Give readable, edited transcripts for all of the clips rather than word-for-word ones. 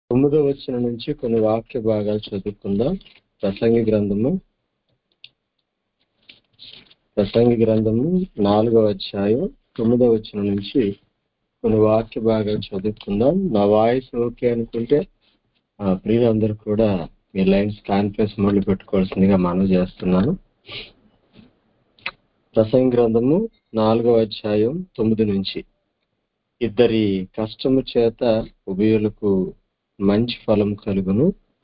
9వ వచనం నుంచి కొన్ని వాక్య భాగాలు చదువుకుందాం. ప్రసంగి గ్రంథము 4వ అధ్యాయం 9వ వచనం నుంచి కొన్ని వాక్య భాగాలు చదువుకుందాం. నా వాయిస్ ఓకే అనుకుంటే ప్రియులందరూ కూడా మీ లైన్స్ కాన్ఫరెన్స్ మోడ్లో పెట్టుకోవాల్సిందిగా మనవి చేస్తున్నాను. ప్రసంగి గ్రంథము 4వ అధ్యాయం 9 నుంచి, ఇద్దరి కష్టము చేత ఉభయులకు మంచి ఫలం కలుగును,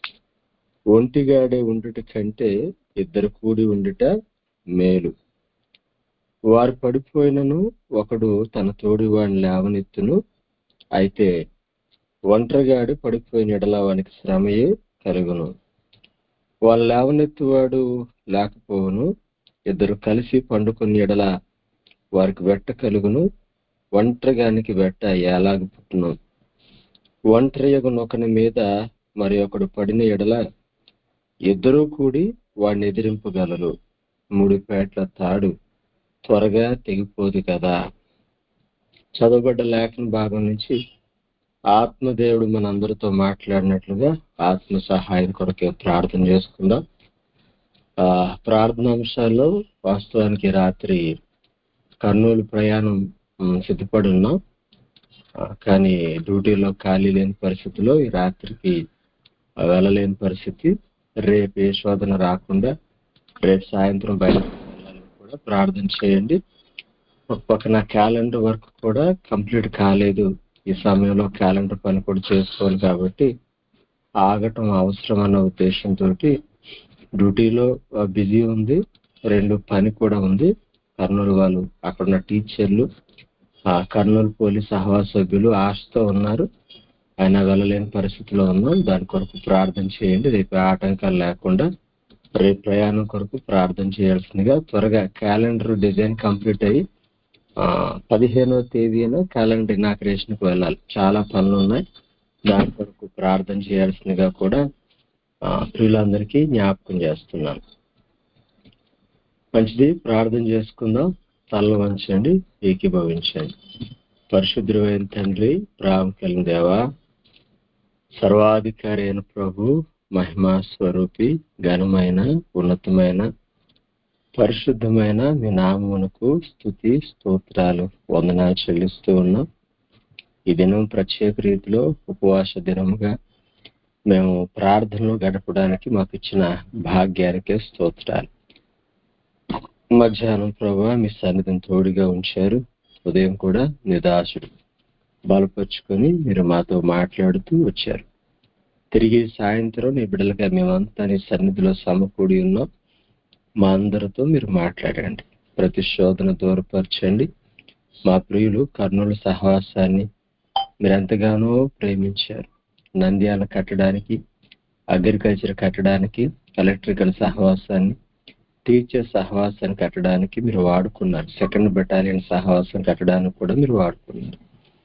ఒంటిగాడే ఉండుట కంటే ఇద్దరు కూడి ఉండుట మేలు. వారు పడిపోయినను ఒకడు తన తోడి వాడిని లేవనెత్తును, అయితే ఒంటరిగాడు పడిపోయిన ఎడల వానికి శ్రమయే కలుగును. వాళ్ళు లేవనెత్తువాడు లేకపోవును, ఇద్దరు కలిసి పండుకొని ఎడల వారికి వెట్ట కలుగును, ఒంటరిగానికి వెట్ట ఎలాగ పుట్టును. ఒంటరియగునొకని మీద మరి ఒకడు పడిన ఎడల ఇద్దరూ కూడి వాడిని ఎదిరింపగలరు. 3 పేట్ల తాడు త్వరగా తెగిపోదు కదా. చదవబడ్డ లేఖన భాగం నుంచి ఆత్మదేవుడు మనందరితో మాట్లాడినట్లుగా ఆత్మ సహాయం కొరకే ప్రార్థన చేసుకుందాం. ప్రార్థనాంశాల్లో వాస్తవానికి రాత్రి కర్నూలు ప్రయాణం సిద్ధపడి ఉన్నాం, కానీ డ్యూటీలో ఖాళీ లేని పరిస్థితిలో ఈ రాత్రికి వెళ్ళలేని పరిస్థితి. రేపు ఏ శోధన రాకుండా రేపు సాయంత్రం బయలుదేరాలని కూడా ప్రార్థన చేయండి. ఒక పక్కన క్యాలెండర్ వర్క్ కూడా కంప్లీట్ కాలేదు, ఈ సమయంలో క్యాలెండర్ పని కూడా చేసుకోవాలి కాబట్టి ఆగటం అవసరం అన్న ఉద్దేశంతో డ్యూటీలో బిజీ ఉంది, 2 పని కూడా ఉంది. కర్నూలు వాళ్ళు అక్కడున్న టీచర్లు, కర్నూలు పోలీస్ సహవాస సభ్యులు ఆశతో ఉన్నారు, అయినా వెళ్ళలేని పరిస్థితిలో ఉన్నాం. దాని కొరకు ప్రార్థన చేయండి. రేపు ఆటంకాలు లేకుండా రేపు ప్రయాణం కొరకు ప్రార్థన చేయాల్సిందిగా. త్వరగా క్యాలెండర్ డిజైన్ కంప్లీట్ అయ్యి 15వ తేదీన క్యాలెండర్ ఇనాగ్రేషన్కి వెళ్ళాలి. చాలా పనులు ఉన్నాయి, దాని కొరకు ప్రార్థన చేయాల్సిందిగా కూడా ప్రియులందరికీ జ్ఞాపకం చేస్తున్నాను. మంచిది, ప్రార్థన చేసుకుందాం. తలలు వంచండి, ఏకీభవించండి. పరిశుద్ధుడైన తండ్రి, ప్రేమ కలిగిన దేవా, సర్వాధికారి అయిన ప్రభు, మహిమా స్వరూపి, ఘనమైన ఉన్నతమైన పరిశుద్ధమైన మీ నామమునకు స్తుతి స్తోత్రాలు వందనాలు చెల్లిస్తూ ఉన్నాం. ఈ దినం ప్రత్యేక రీతిలో ఉపవాస దినముగా మేము ప్రార్థనలో గడపడానికి మాకు ఇచ్చిన భాగ్యానికే స్తోత్రాలు. మధ్యాహ్నం ప్రభా మీ సన్నిధిని తోడుగా ఉంచారు. ఉదయం కూడా నిదాసుడు బలపరుచుకొని మీరు మాతో మాట్లాడుతూ వచ్చారు. తిరిగి సాయంత్రం నీ బిడ్డలుగా మేమంతా నీ సన్నిధిలో సమకూడి ఉన్నాం. మా అందరితో మీరు మాట్లాడండి, ప్రతి శోధన దూరపరచండి. మా ప్రియులు కర్నూలు సహవాసాన్ని మీరు ఎంతగానో ప్రేమించారు. నంద్యాల కట్టడానికి, అగ్రికల్చర్ కట్టడానికి, ఎలక్ట్రికల్ సహవాసాన్ని, టీచర్ సహవాసాన్ని కట్టడానికి మీరు వాడుకున్నారు. 2nd బెటాలియన్ సహవాసం కట్టడానికి కూడా మీరు వాడుకున్నారు.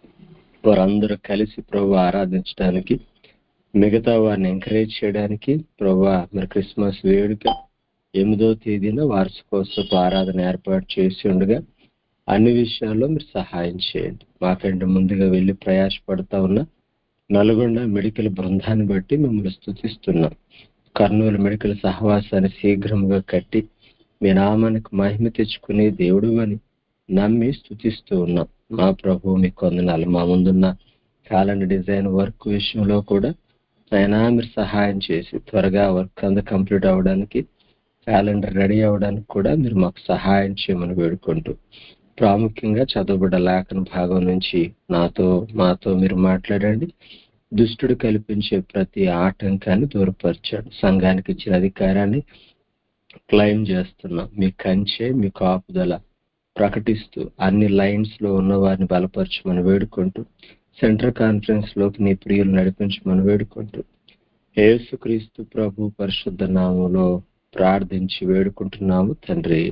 వారందరూ కలిసి ప్రభు ఆరాధించడానికి, మిగతా వారిని ఎంకరేజ్ చేయడానికి ప్రభు మరి క్రిస్మస్ వేడుక 8వ తేదీన వార్షికోత్సవ ఆరాధన ఏర్పాటు చేసి ఉండగా అన్ని విషయాల్లో మీరు సహాయం చేయండి. మాకంటే ముందుగా వెళ్ళి ప్రయాసపడతా ఉన్న నల్గొండ మెడికల్ బృందాన్ని బట్టి మిమ్మల్ని స్తుతిస్తున్నాం. కర్నూలు మెడికల్ సహవాసాన్ని శీఘ్రంగా కట్టి మీ నామానికి మహిమ తెచ్చుకునే దేవుడు అని నమ్మి స్తుతిస్తూ ఉన్నాం. మా ప్రభు మీకు వందనాలు. మా ముందున్న క్యాలెండర్ డిజైన్ వర్క్ విషయంలో కూడా అయినా మీరు సహాయం చేసి త్వరగా వర్క్ అంతా కంప్లీట్ అవ్వడానికి, క్యాలెండర్ రెడీ అవ్వడానికి కూడా మీరు మాకు సహాయం చేయమని వేడుకుంటూ, ప్రాముఖ్యంగా చదవబడ్డ లేఖన భాగం నుంచి మాతో మీరు మాట్లాడండి. దుష్టుడు కల్పించే ప్రతి ఆటంకాన్ని దూరపరచండి. సంఘానికి ఇచ్చిన అధికారాన్ని క్లెయిమ్ చేస్తున్నాం. మీ కంచె, మీ కాపుదల ప్రకటిస్తూ అన్ని లైన్స్ లో ఉన్న వారిని బలపరచమని వేడుకుంటూ, సెంట్రల్ కాన్ఫరెన్స్ లోకి నీ ప్రియులు నడిపించమని వేడుకుంటూ, యేసుక్రీస్తు ప్రభు పరిశుద్ధ నామములో ప్రార్థించి వేడుకుంటున్నాము తండ్రి,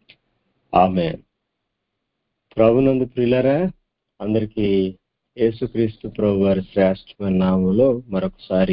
ఆమేన్. ప్రభునందు ప్రియులారా, అందరికీ యేసుక్రీస్తు ప్రభు వారి శ్రేష్టమైన నామములో మరొకసారి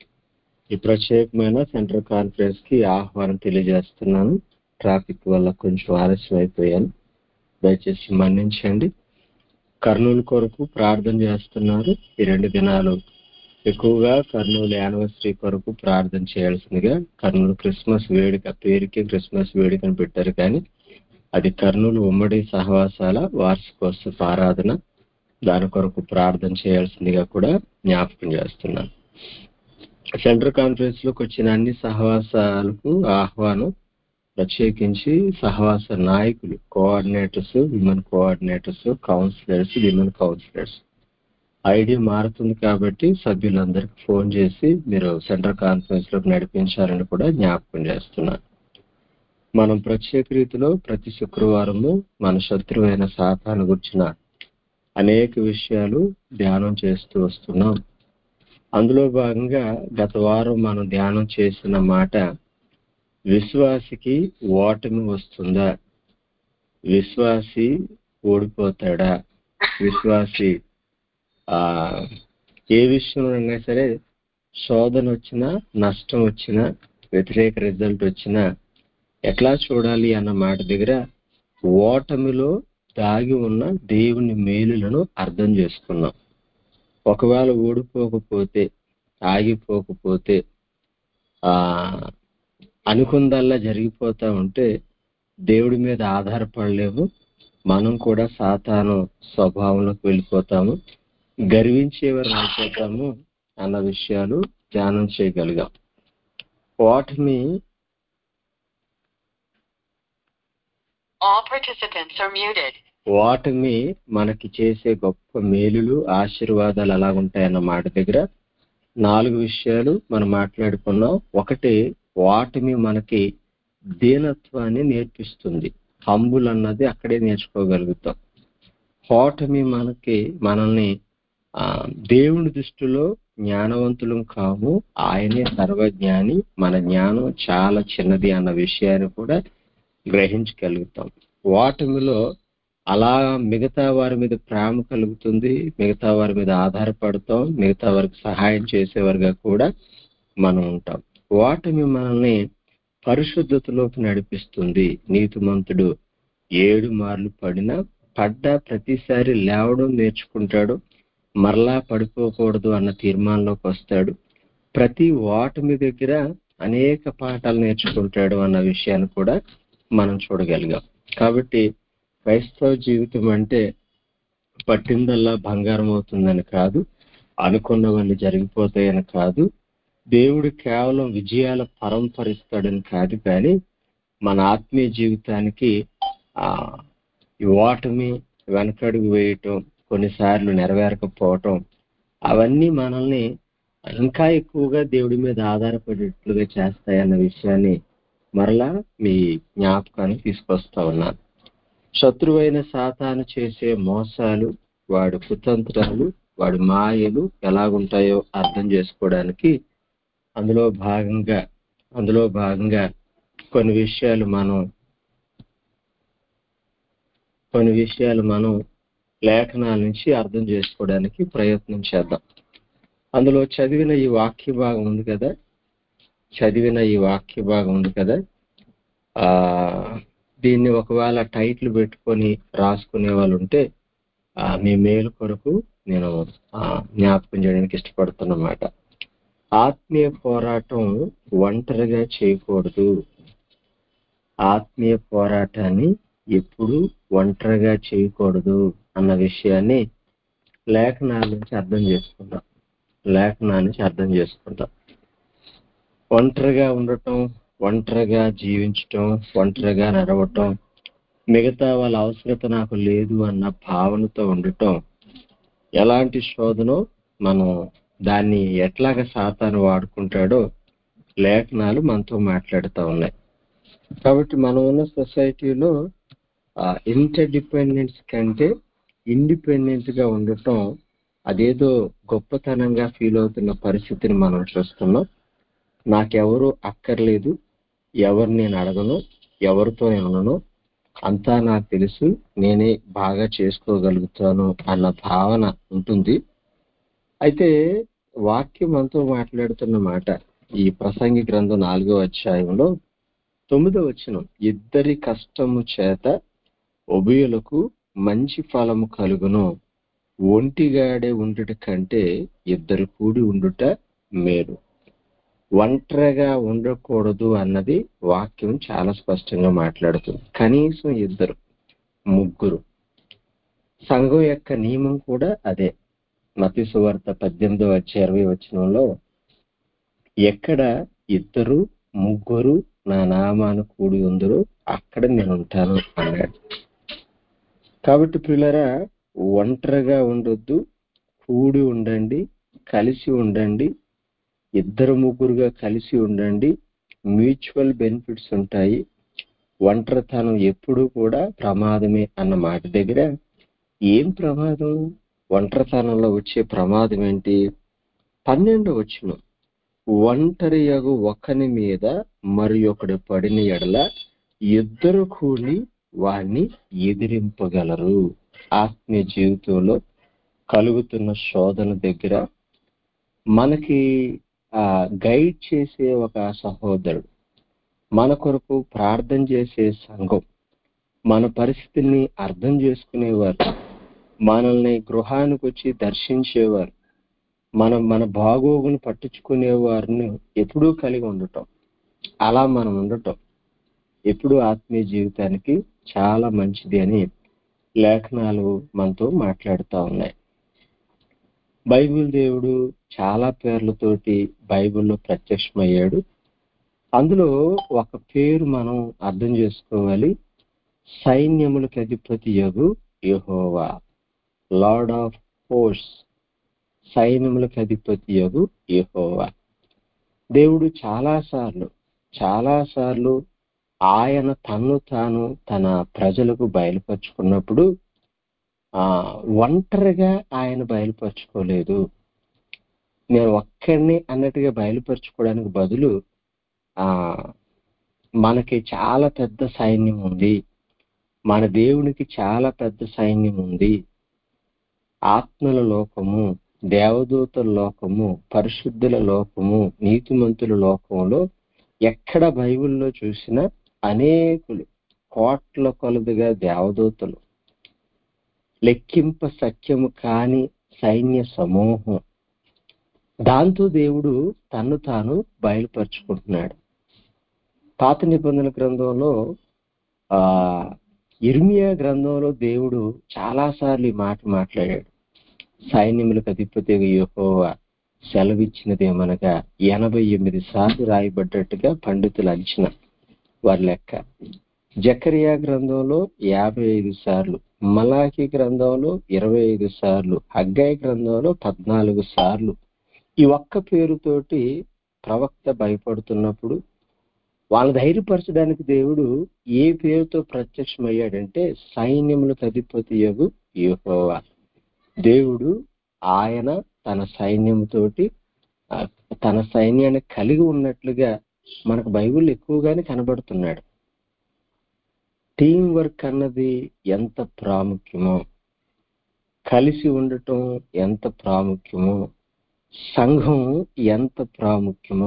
ఈ ప్రత్యేకమైన సెంట్రల్ కాన్ఫరెన్స్ కి ఆహ్వానం తెలియజేస్తున్నాను. ట్రాఫిక్ వల్ల కొంచెం ఆలస్యం అయిపోయాను, దయచేసి మన్నించండి. కర్నూలు కొరకు ప్రార్థన చేస్తున్నారు. ఈ 2 దినాలు ఎక్కువగా కర్నూలు యానివర్సరీ కొరకు ప్రార్థన చేయాల్సిందిగా. కర్నూలు క్రిస్మస్ వేడుక పేరుకి క్రిస్మస్ వేడుకని పెట్టారు, కానీ అది కర్నూలు ఉమ్మడి సహవాసాల వార్షికోత్సవ ఆరాధన. దాని కొరకు ప్రార్థన చేయాల్సిందిగా కూడా జ్ఞాపకం చేస్తున్నాను. సెంట్రల్ కాన్ఫరెన్స్ లోకి వచ్చిన అన్ని సహవాసాలకు ఆహ్వానం, ప్రత్యేకించి సహవాస నాయకులు, coordinators, women coordinators, councillors, women councillors. ID మారుతుంది కాబట్టి సభ్యులందరికీ ఫోన్ చేసి మీరు సెంట్రల్ కాన్ఫరెన్స్ లోకి నడిపించాలని కూడా జ్ఞాపకం చేస్తున్నాను. మనం ప్రత్యేక రీతిలో ప్రతి శుక్రవారము మన శత్రువైన సాతాను గురించిన అనేక విషయాలు ధ్యానం చేస్తూ వస్తున్నాం. అందులో భాగంగా గత వారం మనం ధ్యానం చేసిన మాట, విశ్వాసికి ఓటమి వస్తుందా, విశ్వాసి ఓడిపోతాడా, విశ్వాసి ఏ విషయంలోనైనా సరే శోధన వచ్చినా, నష్టం వచ్చినా, వ్యతిరేక రిజల్ట్ వచ్చినా ఎట్లా చూడాలి అన్న మాట దగ్గర ఓటమిలో దాగి ఉన్న దేవుని మేలులను అర్థం చేసుకున్నాం. ఒకవేళ ఓడిపోకపోతే, ఆగిపోకపోతే, అనుకుందల్లా జరిగిపోతా ఉంటే దేవుడి మీద ఆధారపడలేము. మనం కూడా సాతాను స్వభావంలోకి వెళ్ళిపోతాము, గర్వించేవారు అయిపోతాము అన్న విషయాలు ధ్యానం చేయగలిగాం. ఓటమి ఓటమి మనకి చేసే గొప్ప మేలులు, ఆశీర్వాదాలు ఎలాగుంటాయన్న మాట దగ్గర 4 విషయాలు మనం మాట్లాడుకున్నాం. ఒకటి, ఓటమి మనకి దీనత్వాన్ని నేర్పిస్తుంది. హంబుల్ అన్నది అక్కడే నేర్చుకోగలుగుతాం. ఓటమి మనల్ని దేవుని దృష్టిలో జ్ఞానవంతులం కాము, ఆయనే సర్వజ్ఞాని, మన జ్ఞానం చాలా చిన్నది అన్న విషయాన్ని కూడా గ్రహించగలుగుతాం. ఓటమిలో అలా మిగతా వారి మీద ప్రేమ కలుగుతుంది, మిగతా వారి మీద ఆధారపడతాం, మిగతా వారికి సహాయం చేసేవారుగా కూడా మనం ఉంటాం. ఓటమి మనల్ని పరిశుద్ధతలోకి నడిపిస్తుంది. నీతిమంతుడు 7 మార్లు పడ్డా ప్రతిసారి లేవడం నేర్చుకుంటాడు, మరలా పడిపోకూడదు అన్న తీర్మానంలోకి వస్తాడు. ప్రతి ఓటమి దగ్గర అనేక పాఠాలు నేర్చుకుంటాడు అన్న విషయాన్ని కూడా మనం చూడగలిగాం. కాబట్టి క్రైస్తవ జీవితం అంటే పట్టిందల్లా బంగారం అవుతుందని కాదు, అనుకున్నవన్నీ జరిగిపోతాయని కాదు, దేవుడు కేవలం విజయాల పరంపరిస్తాడని కాదు, కానీ మన ఆత్మీయ జీవితానికి ఈ ఓటమి, వెనకడుగు వేయటం, కొన్నిసార్లు నెరవేరకపోవటం, అవన్నీ మనల్ని ఇంకా ఎక్కువగా దేవుడి మీద ఆధారపడేట్లుగా చేస్తాయన్న విషయాన్ని మరలా మీ జ్ఞాపకాన్ని తీసుకొస్తా ఉన్నాను. శత్రువైన సాతాను చేసే మోసాలు, వాడి కుతంత్రాలు, వాడి మాయలు ఎలాగుంటాయో అర్థం చేసుకోవడానికి అందులో భాగంగా కొన్ని విషయాలు మనం లేఖనాల నుంచి అర్థం చేసుకోవడానికి ప్రయత్నం చేద్దాం. అందులో చదివిన ఈ వాక్య భాగం ఉంది కదా, దీన్ని ఒకవేళ టైటిల్ పెట్టుకొని రాసుకునే వాళ్ళు ఉంటే మీ మేలు కొరకు నేను జ్ఞాపకం చేయడానికి ఇష్టపడుతున్నమాట. ఆత్మీయ పోరాటం ఒంటరిగా చేయకూడదు. ఆత్మీయ పోరాటాన్ని ఎప్పుడు ఒంటరిగా చేయకూడదు అన్న విషయాన్ని లేఖనాల నుంచి అర్థం చేసుకుందాం. ఒంటరిగా ఉండటం, ఒంటరిగా జీవించటం, ఒంటరిగా నడవటం, మిగతా వాళ్ళ అవసరత నాకు లేదు అన్న భావనతో ఉండటం ఎలాంటి శోధనో, మనం దాన్ని ఎట్లాగా సాతాను వాడుకుంటాడో లేఖనాలు మనతో మాట్లాడుతూ ఉన్నాయి. కాబట్టి మనం ఉన్న సొసైటీలో ఇంటర్ డిపెండెన్స్ కంటే ఇండిపెండెంట్ గా ఉండటం అదేదో గొప్పతనంగా ఫీల్ అవుతున్న పరిస్థితిని మనం చూస్తున్నాం. నాకెవరు అక్కర్లేదు, ఎవరు నేను అడగను, ఎవరితో నేను ఉండను, అంతా నాకు తెలుసు, నేనే బాగా చేసుకోగలుగుతాను అన్న భావన ఉంటుంది. అయితే వాక్యం మనతో మాట్లాడుతున్న మాట ఈ ప్రసంగి గ్రంథం 4వ అధ్యాయంలో 9వ వచనం, ఇద్దరి కష్టము చేత ఉభయులకు మంచి ఫలము కలుగును, ఒంటిగాడే ఉండుట కంటే ఇద్దరు కూడి ఉండుట మేలు. ఒంటరిగా ఉండకూడదు అన్నది వాక్యం చాలా స్పష్టంగా మాట్లాడుతుంది. కనీసం ఇద్దరు, ముగ్గురు. సంఘం యొక్క నియమం కూడా అదే. మత్తయి సువార్త 18:20 ఎక్కడ ఇద్దరు ముగ్గురు నా నామాన కూడి ఉందరో అక్కడ నేను ఉంటాను అన్నాడు. కాబట్టి ప్రియులారా, ఒంటరిగా ఉండొద్దు, కూడి ఉండండి, కలిసి ఉండండి, ఇద్దరు ముగ్గురుగా కలిసి ఉండండి. మ్యూచువల్ బెనిఫిట్స్ ఉంటాయి. ఒంటరితనం ఎప్పుడూ కూడా ప్రమాదమే అన్న మాట దగ్గర ఏం ప్రమాదం? ఒంటరితనంలో వచ్చే ప్రమాదం ఏంటి? 12వ ఒంటరియగు ఒకని మీద మరి ఒకడు పడిన ఎడల ఇద్దరు కూడి వాణ్ణి ఎదిరింపగలరు. ఆత్మీయ జీవితంలో కలుగుతున్న శోధన దగ్గర మనకి గైడ్ చేసే ఒక సహోదరుడు, మన కొరకు ప్రార్థన చేసే సంఘం, మన పరిస్థితిని అర్థం చేసుకునేవారు, మనల్ని గృహానికి వచ్చి దర్శించేవారు, మన బాగోగును పట్టించుకునే వారిని ఎప్పుడూ కలిగి ఉండటం, అలా మనం ఉండటం ఎప్పుడూ ఆత్మీయ జీవితానికి చాలా మంచిది అని లేఖనాలు మనతో మాట్లాడుతూ ఉన్నాయి. బైబిల్ దేవుడు చాలా పేర్లతోటి బైబిల్లో ప్రత్యక్షమయ్యాడు. అందులో ఒక పేరు మనం అర్థం చేసుకోవాలి. సైన్యములకు అధిపతియగు యెహోవా, లార్డ్ ఆఫ్ హోస్ట్స్. సైన్యములకు అధిపతియగు యెహోవా. దేవుడు చాలాసార్లు ఆయన తన్ను తాను తన ప్రజలకు బయలుపరుచుకున్నప్పుడు ఒంటరిగా ఆయన బయలుపరుచుకోలేదు. నేను ఒక్కడిని అన్నట్టుగా బయలుపరుచుకోవడానికి బదులు మనకి చాలా పెద్ద సైన్యం ఉంది, మన దేవునికి చాలా పెద్ద సైన్యం ఉంది. ఆత్మల లోకము, దేవదూతల లోకము, పరిశుద్ధుల లోకము, నీతిమంతుల లోకంలో ఎక్కడ బైబిల్లో చూసినా అనేకులు, కోట్ల కొలదిగా దేవదూతలు, లెక్కింప సఖ్యము కాని సైన్య సమూహం. దాంతో దేవుడు తన్ను తాను బయలుపరుచుకుంటున్నాడు. పాత నిబంధన గ్రంథంలో ఇర్మియా గ్రంథంలో దేవుడు చాలాసార్లు ఈ మాట మాట్లాడాడు. సైన్యములకు అధిపతిగా యెహోవా సెలవిచ్చినదేమనగా 88 సార్లు రాయబడ్డట్టుగా పండితుల అంచనా, వారి లెక్క. జకరియా గ్రంథంలో 55 సార్లు, మలాకి గ్రంథంలో 25 సార్లు, హగ్గయి గ్రంథంలో 14 సార్లు ఈ ఒక్క పేరుతోటి ప్రవక్త భయపడుతున్నప్పుడు వాళ్ళ ధైర్యపరచడానికి దేవుడు ఏ పేరుతో ప్రత్యక్షమయ్యాడంటే సైన్యములకు అధిపతియగు యెహోవా. దేవుడు ఆయన తన సైన్యంతోటి తన సైన్యాన్ని కలిగి ఉన్నట్లుగా మనకు బైబిల్ ఎక్కువగానే కనబడుతున్నాడు. టీం వర్క్ అన్నది ఎంత ప్రాముఖ్యమో, కలిసి ఉండటం ఎంత ప్రాముఖ్యమో, సంఘం ఎంత ప్రాముఖ్యమో,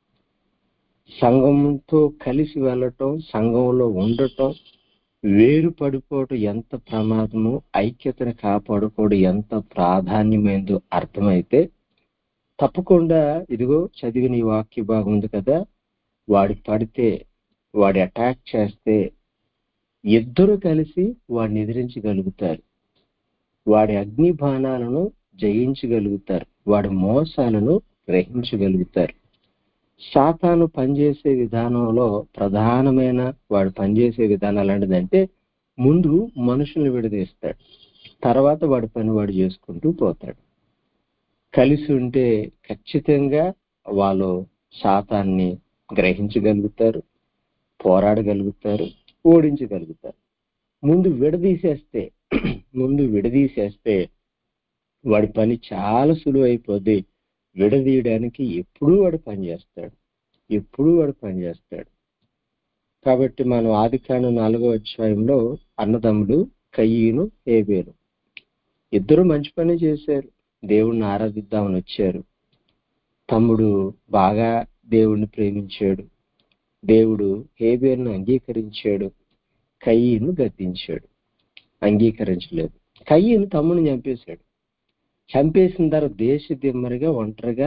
సంఘంతో కలిసి వెళ్ళటం, సంఘంలో ఉండటం, వేరు పడిపోవటం ఎంత ప్రమాదమో, ఐక్యతను కాపాడుకోవడం ఎంత ప్రాధాన్యమైందో అర్థమైతే తప్పకుండా ఇదిగో చదివిన ఈ వాక్య భాగం ఉంది కదా, వాడి పడితే, వాడి అటాక్ చేస్తే ఇద్దరు కలిసి వాడిని ఎదిరించగలుగుతారు, వాడి అగ్ని బాణాలను జయించగలుగుతారు, వాడి మోసాలను గ్రహించగలుగుతారు. సాతాను పనిచేసే విధానంలో ప్రధానమైన వాడు పనిచేసే విధానం ఎలాంటిదంటే ముందు మనుషుల్ని విడదీస్తాడు, తర్వాత వాడి పని వాడు చేసుకుంటూ పోతాడు. కలిసి ఉంటే ఖచ్చితంగా వాళ్ళు సాతాన్ని గ్రహించగలుగుతారు, పోరాడగలుగుతారు, ఓడించగలుగుతారు. ముందు విడదీసేస్తే వాడి పని చాలా సులువైపోద్ది. విడదీయడానికి ఎప్పుడూ వాడు పనిచేస్తాడు. కాబట్టి మనం ఆదికాండం 4వ అధ్యాయంలో అన్నదమ్ముడు కయీను, హేబేలు ఇద్దరు మంచి పని చేశారు. దేవుణ్ణి ఆరాధిద్దామని వచ్చారు. తమ్ముడు బాగా దేవుణ్ణి ప్రేమించాడు. దేవుడు హేబేలును అంగీకరించాడు, కయీను గద్దించాడు, అంగీకరించలేదు. కయీను తమ్ముడిని చంపేశాడు. చంపేసిన తర్వాత దేశ దిమ్మరిగా ఒంటరిగా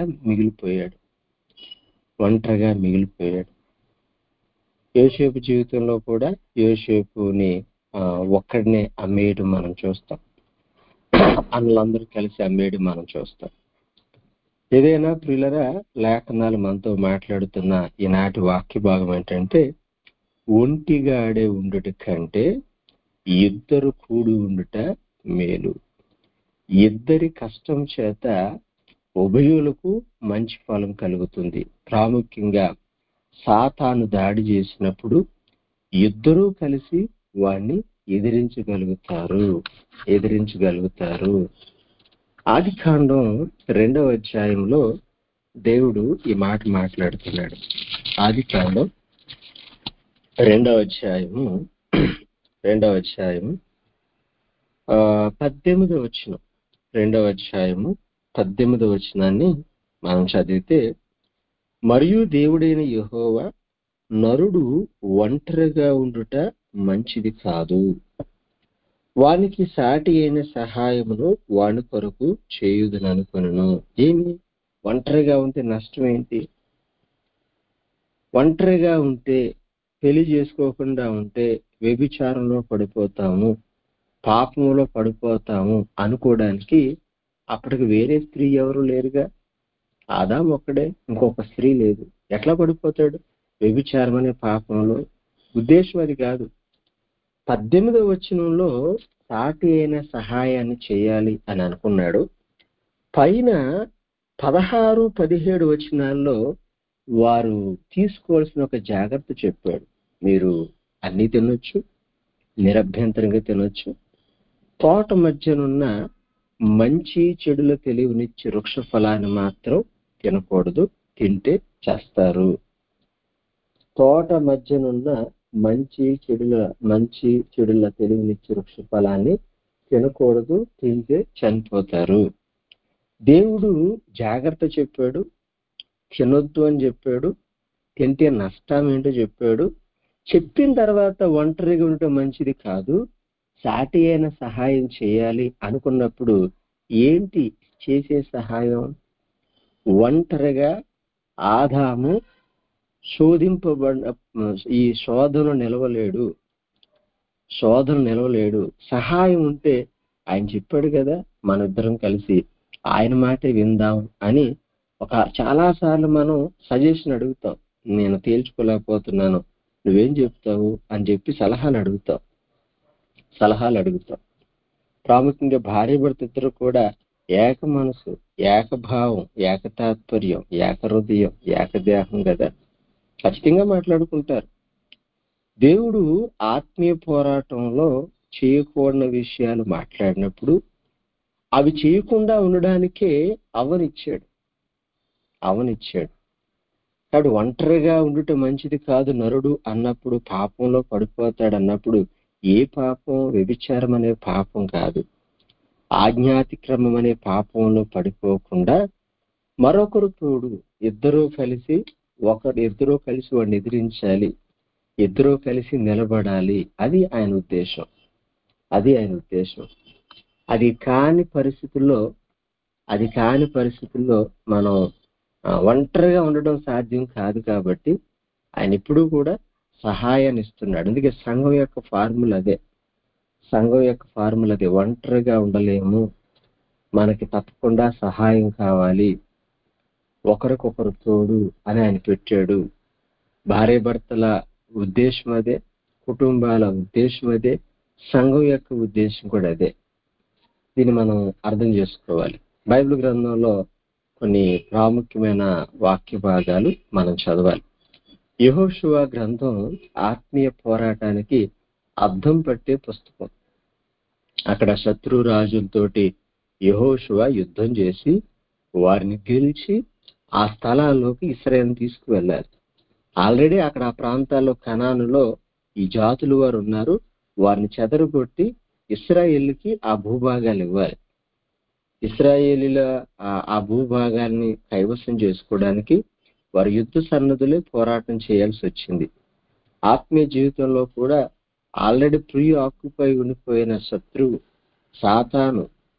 మిగిలిపోయాడు. యోసేపు జీవితంలో కూడా యోసేపుని ఒక్కడినే అమ్మేయడం మనం చూస్తాం. అన్నలందరూ కలిసి అమ్మేయడం మనం చూస్తాం. ఏదైనా ప్రియులరా, లేఖనాలు మనతో మాట్లాడుతున్న ఈనాటి వాక్య భాగం ఏంటంటే, ఒంటిగా ఆడే ఉండుట కంటే ఇద్దరు కూడి ఉండుట మేలు. ఇద్దరి కష్టం చేత ఉభయులకు మంచి ఫలం కలుగుతుంది. ప్రాముఖ్యంగా సాతాను దాడి చేసినప్పుడు ఇద్దరూ కలిసి వాణ్ణి ఎదిరించగలుగుతారు. ఆదికాండం 2వ అధ్యాయంలో దేవుడు ఈ మాట మాట్లాడుతున్నాడు. ఆదికాండం 2వ అధ్యాయము 18వ వచనం. 2వ అధ్యాయము 18వ వచనాన్ని మనం చదివితే, మరియు దేవుడైన యెహోవా, నరుడు ఒంటరిగా ఉండుట మంచిది కాదు, వానికి సాటి అయిన సహాయమును వాని కొరకు చేయుదుననుకొనెను. ఏమి? ఒంటరిగా ఉంటే నష్టం ఏంటి? ఒంటరిగా ఉంటే, పెళ్లి చేసుకోకుండా ఉంటే వ్యభిచారంలో పడిపోతాము, పాపంలో పడిపోతాము అనుకోవడానికి అప్పటికి వేరే స్త్రీ ఎవరు లేరుగా. ఆదాము ఒక్కడే, ఇంకొక స్త్రీ లేదు. ఎట్లా పడిపోతాడు వ్యభిచారం అనే పాపంలో? ఉద్దేశం అది కాదు. 18వ వచనంలో సాటి అయిన సహాయాన్ని చేయాలి అని అనుకున్నాడు. పైన 16, 17 వచనాల్లో వారు తీసుకోవాల్సిన ఒక జాగ్రత్త చెప్పాడు. మీరు అన్ని తినొచ్చు, నిరభ్యంతరంగా తినొచ్చు, తోట మధ్యనున్న మంచి చెడుల తెలివినిచ్చే వృక్ష ఫలాన్ని మాత్రం తినకూడదు, తింటే చేస్తారు. తోట మధ్యనున్న మంచి చెడుల తెలివినిచ్చే వృక్ష ఫలాన్ని తినకూడదు, తింటే చనిపోతారు. దేవుడు జాగ్రత్త చెప్పాడు, తినొద్దు అని చెప్పాడు, తింటే నష్టం ఏంటో చెప్పాడు. చెప్పిన తర్వాత ఒంటరిగా ఉండటం మంచిది కాదు, సాటి అయిన సహాయం చేయాలి అనుకున్నప్పుడు ఏంటి చేసే సహాయం? ఒంటరిగా ఆదాము ఈ శోధన నిలవలేడు. సహాయం ఉంటే ఆయన చెప్పాడు కదా, మనిద్దరం కలిసి ఆయన మాటే విందాం అని. చాలా సార్లు మనం సజెషన్ అడుగుతాం, నేను తేల్చుకోలేకపోతున్నాను, నువ్వేం చెప్తావు అని చెప్పి సలహాలు అడుగుతాం. ప్రాముఖ్యంగా భార్య భర్త ఇద్దరు కూడా ఏక మనసు, ఏకభావం, ఏకతాత్పర్యం, ఏక హృదయం, ఏకదేహం కదా, ఖచ్చితంగా మాట్లాడుకుంటారు. దేవుడు ఆత్మీయ పోరాటంలో చేయకూడని విషయాలు మాట్లాడినప్పుడు అవి చేయకుండా ఉండడానికే అవనిచ్చాడు. కాబట్టి ఒంటరిగా ఉండుట మంచిది కాదు నరుడు అన్నప్పుడు, పాపంలో పడిపోతాడు అన్నప్పుడు, ఏ పాపం? వ్యభిచారం అనే పాపం కాదు, ఆజ్ఞాతిక్రమం అనే పాపంలో పడిపోకుండా మరొకరు తోడు, ఇద్దరూ కలిసి వాడిని ఎదిరించాలి, ఇద్దరూ కలిసి నిలబడాలి. అది ఆయన ఉద్దేశం. అది కాని పరిస్థితుల్లో మనం ఒంటరిగా ఉండడం సాధ్యం కాదు. కాబట్టి ఆయన ఎప్పుడూ కూడా సహాయాన్ని ఇస్తున్నాడు. అందుకే సంఘం యొక్క ఫార్ములా అదే. ఒంటరిగా ఉండలేము, మనకి తప్పకుండా సహాయం కావాలి, ఒకరికొకరు తోడు అని ఆయన పెట్టాడు. భార్య భర్తల ఉద్దేశం అదే, కుటుంబాల ఉద్దేశం అదే, సంఘం యొక్క ఉద్దేశం కూడా అదే. దీన్ని మనం అర్థం చేసుకోవాలి. బైబిల్ గ్రంథంలో కొన్ని ప్రాముఖ్యమైన వాక్య భాగాలు మనం చదవాలి. యెహోషువ గ్రంథం ఆత్మీయ పోరాటానికి అద్దం పట్టే పుస్తకం. అక్కడ శత్రు రాజులతోటి యెహోషువ యుద్ధం చేసి వారిని గెలిచి ఆ స్థలాల్లోకి ఇశ్రాయేలును తీసుకువెళ్ళారు. ఆల్రెడీ అక్కడ ఆ ప్రాంతాల్లో కనానులో ఈ జాతులు వారు ఉన్నారు. వారిని చెదరగొట్టి ఇశ్రాయేలుకి ఆ భూభాగాలు ఇవ్వాలి. ఇశ్రాయేలీల ఆ భూభాగాన్ని కైవసం చేసుకోవడానికి వారు యుద్ధ సన్నద్ధులే పోరాటం చేయాల్సి వచ్చింది. ఆత్మీయ జీవితంలో కూడా ఆల్రెడీ ప్రీ ఆక్యుపై ఉండిపోయిన శత్రువు సాతాను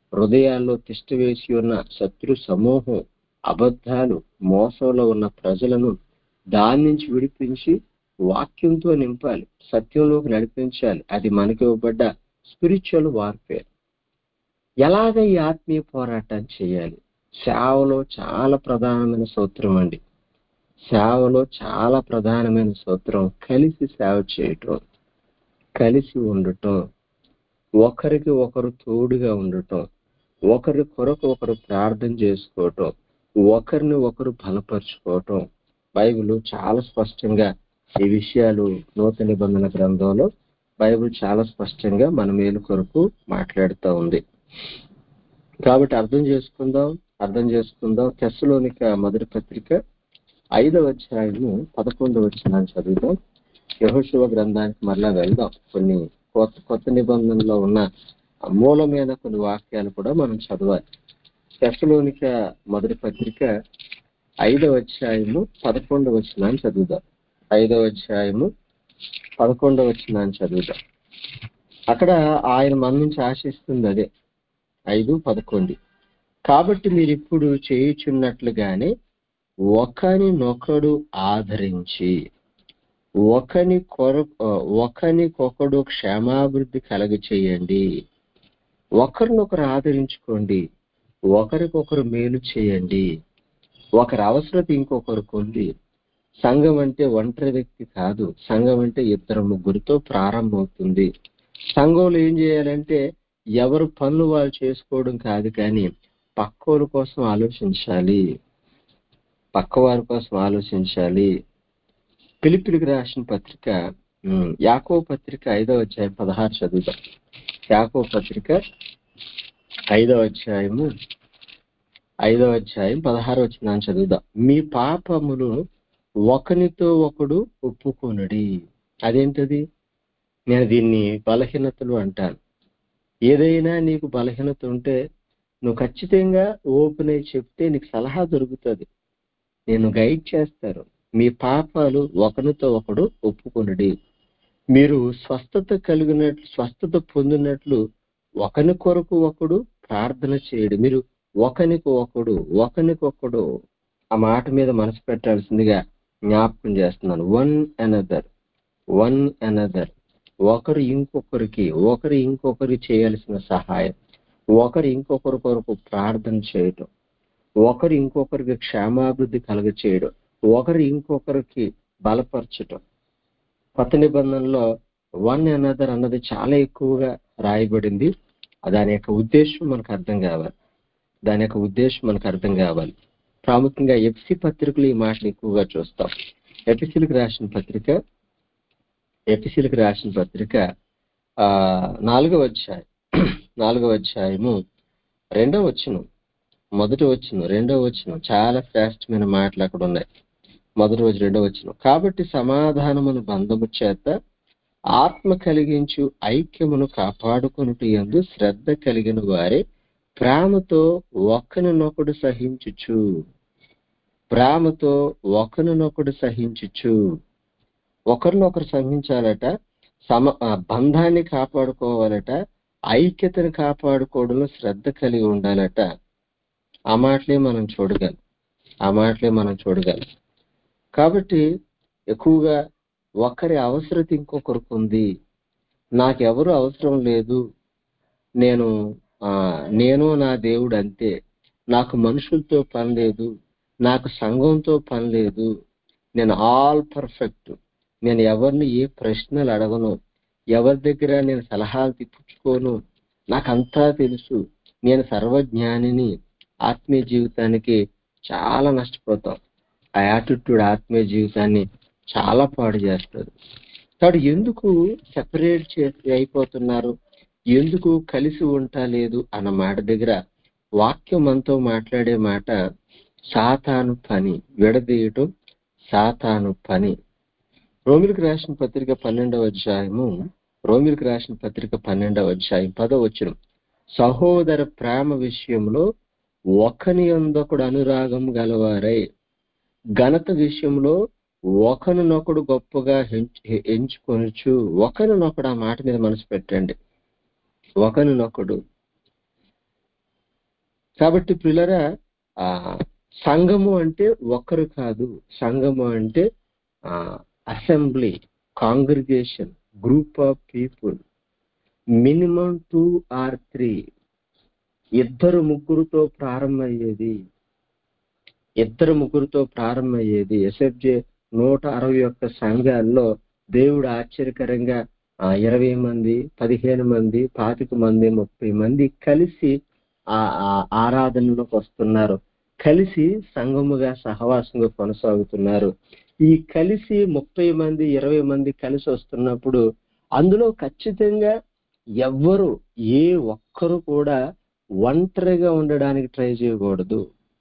హృదయాల్లో తిష్టవేసి ఉన్న శత్రు సమూహం, అబద్ధాలు, మోసంలో ఉన్న ప్రజలను దాని నుంచి విడిపించి వాక్యంతో నింపాలి, సత్యంలోకి నడిపించాలి. అది మనకి ఇవ్వబడ్డ స్పిరిచువల్ వార్ఫేర్. ఎలాగ ఈ ఆత్మీయ పోరాటాన్ని చేయాలి? సేవలో చాలా ప్రధానమైన సూత్రం అండి. సేవలో చాలా ప్రధానమైన సూత్రం కలిసి సేవ చేయటం, కలిసి ఉండటం, ఒకరికి ఒకరు తోడుగా ఉండటం, ఒకరి కొరకు ఒకరు ప్రార్థన చేసుకోవటం, ఒకరిని ఒకరు బలపరుచుకోవటం. బైబిల్ చాలా స్పష్టంగా ఈ విషయాలు నూతన నిబంధన గ్రంథంలో బైబిల్ చాలా స్పష్టంగా మన మేలు కొరకు మాట్లాడుతూ ఉంది. కాబట్టి అర్థం చేసుకుందాం. తెస్సలోనిక మొదటి పత్రిక 5వ అధ్యాయము 11వ వచనాన్ని చదువుదాం. యెహోషువ గ్రంథానికి మరలా వెళ్దాం. కొన్ని కొత్త నిబంధనలో ఉన్న మూలమైన కొన్ని వాక్యాలు కూడా మనం చదవాలి. తెస్సలోనిక మొదటి పత్రిక 5వ అధ్యాయము 11వ వచనాన్ని చదువుదాం. 5వ అధ్యాయము 11వ వచనాన్ని చదువుదాం. అక్కడ ఆయన మన నుంచి ఆశిస్తుంది అదే 5:11. కాబట్టి మీరు ఇప్పుడు చేయుచున్నట్లుగానే ఒకరినొకడు ఆదరించి ఒకరికొకడు క్షేమాభివృద్ధి కలగ చేయండి. ఒకరినొకరు ఆదరించుకోండి, ఒకరికొకరు మేలు చేయండి. ఒకరి అవసరత ఇంకొకరికి ఉంది. సంఘం అంటే ఒంటరి వ్యక్తి కాదు. సంఘం అంటే 2-3 ప్రారంభమవుతుంది. సంఘంలో ఏం చేయాలంటే ఎవరు పనులు వాళ్ళు చేసుకోవడం కాదు, కానీ పక్కోరి కోసం ఆలోచించాలి, పక్కవారి కోసం ఆలోచించాలి. ఫిలిప్పీయులకు రాసిన పత్రిక యాకోబు పత్రిక 5వ అధ్యాయం 16 చదువుదాం. యాకోబు పత్రిక 5వ అధ్యాయం 16వ వచనాన్ని చదువుదాం. మీ పాపములు ఒకనితో ఒకడు ఒప్పుకొనుడి. అదేంటది? నేను దీన్ని బలహీనతలు అంటాను. ఏదైనా నీకు బలహీనత ఉంటే నువ్వు ఖచ్చితంగా ఓపెన్ అయి చెప్తే నీకు సలహా దొరుకుతుంది, నేను గైడ్ చేస్తారు. మీ పాపాలు ఒకరితో ఒకడు ఒప్పుకొనుడి. మీరు స్వస్థత పొందినట్లు ఒకని కొరకు ఒకడు ప్రార్థన చేయడు. మీరు ఒకనికొకడు ఆ మాట మీద మనసు పెట్టాల్సిందిగా జ్ఞాపకం చేస్తున్నాను. వన్ అనదర్, ఒకరు ఇంకొకరికి చేయాల్సిన సహాయం, ఒకరు ఇంకొకరి కొరకు ప్రార్థన చేయటం, ఒకరు ఇంకొకరికి క్షేమాభివృద్ధి కలుగ చేయడం, ఒకరు ఇంకొకరికి బలపరచటం. కొత్త నిబంధనలో వన్ అనదర్ అన్నది చాలా ఎక్కువగా రాయబడింది. దాని యొక్క ఉద్దేశం మనకు అర్థం కావాలి. ప్రాముఖ్యంగా ఎఫ్సి పత్రికలు ఈ మాటను ఎక్కువగా చూస్తాం. ఎఫెసీయులకు రాసిన పత్రిక 4వ అధ్యాయము 2వ వచనం, మొదటి వచనం, 2వ వచనం చాలా శ్రేష్టమైన మాటలు అక్కడ ఉన్నాయి. మొదటి రోజు 2వ వచనం, కాబట్టి సమాధానమును బంధము చేత ఆత్మ కలిగించు ఐక్యమును కాపాడుకొనుట యందు శ్రద్ధ కలిగిన వారే ప్రేమతో ఒకరినొకడు సహించుచు. ఒకరినొకరు సహించాలట, బంధాన్ని కాపాడుకోవాలట, ఐక్యతను కాపాడుకోవడంలో శ్రద్ధ కలిగి ఉండాలట. ఆ మాటలే మనం చూడగలం. కాబట్టి ఎక్కువగా ఒకరి అవసరత ఇంకొకరికి ఉంది. నాకెవరు అవసరం లేదు, నేను నా దేవుడు అంతే, నాకు మనుషులతో పని లేదు, నాకు సంఘంతో పని లేదు, నేను ఆల్ పర్ఫెక్ట్, నేను ఎవరిని ఏ ప్రశ్నలు అడగను, ఎవరి దగ్గర నేను సలహాలు తిప్పుకోను, నాకంతా తెలుసు, నేను సర్వజ్ఞానిని. ఆత్మీయ జీవితానికి చాలా నష్టపోతాం. ఆ యాటిట్యూడ్ ఆత్మీయ జీవితాన్ని చాలా పాడు చేస్తుంది. కాబట్టి ఎందుకు సెపరేట్ అయిపోతున్నారు, ఎందుకు కలిసి ఉండలేదు అన్న మాట దగ్గర వాక్యం మనతో మాట్లాడే మాట సాతాను పని, విడదీయటం సాతాను పని. రోమిలకు రాసిన పత్రిక 12వ అధ్యాయము 10వ వచనం, సహోదర ప్రేమ విషయంలో ఒకని యందొకడు అనురాగం గలవారై ఘనత విషయంలో ఒకరినొకడు గొప్పగా ఎంచుకొనుచు. ఒకరినొకడు, ఆ మాట మీద మనసు పెట్టండి. ఒకరినొకడు కాబట్టి ప్రియులారా, ఆ సంఘము అంటే ఒక్కరు కాదు. సంఘము అంటే assembly, congregation, group of people, minimum 2 or 3, ఇద్దరు ముగ్గురుతో ప్రారంభమయ్యేది. ఎస్ఎఫ్జే 161 సంఘాల్లో దేవుడు ఆశ్చర్యకరంగా 20 మంది, 15 మంది, 25 మంది, 30 మంది కలిసి ఆ ఆరాధనలోకి వస్తున్నారు. కలిసి సంఘముగా సహవాసంగా కొనసాగుతున్నారు. ఈ కలిసి 30 మంది, 20 మంది కలిసి వస్తున్నప్పుడు అందులో ఖచ్చితంగా ఎవ్వరు, ఏ ఒక్కరు కూడా ఒంటరిగా ఉండడానికి ట్రై చేయకూడదు.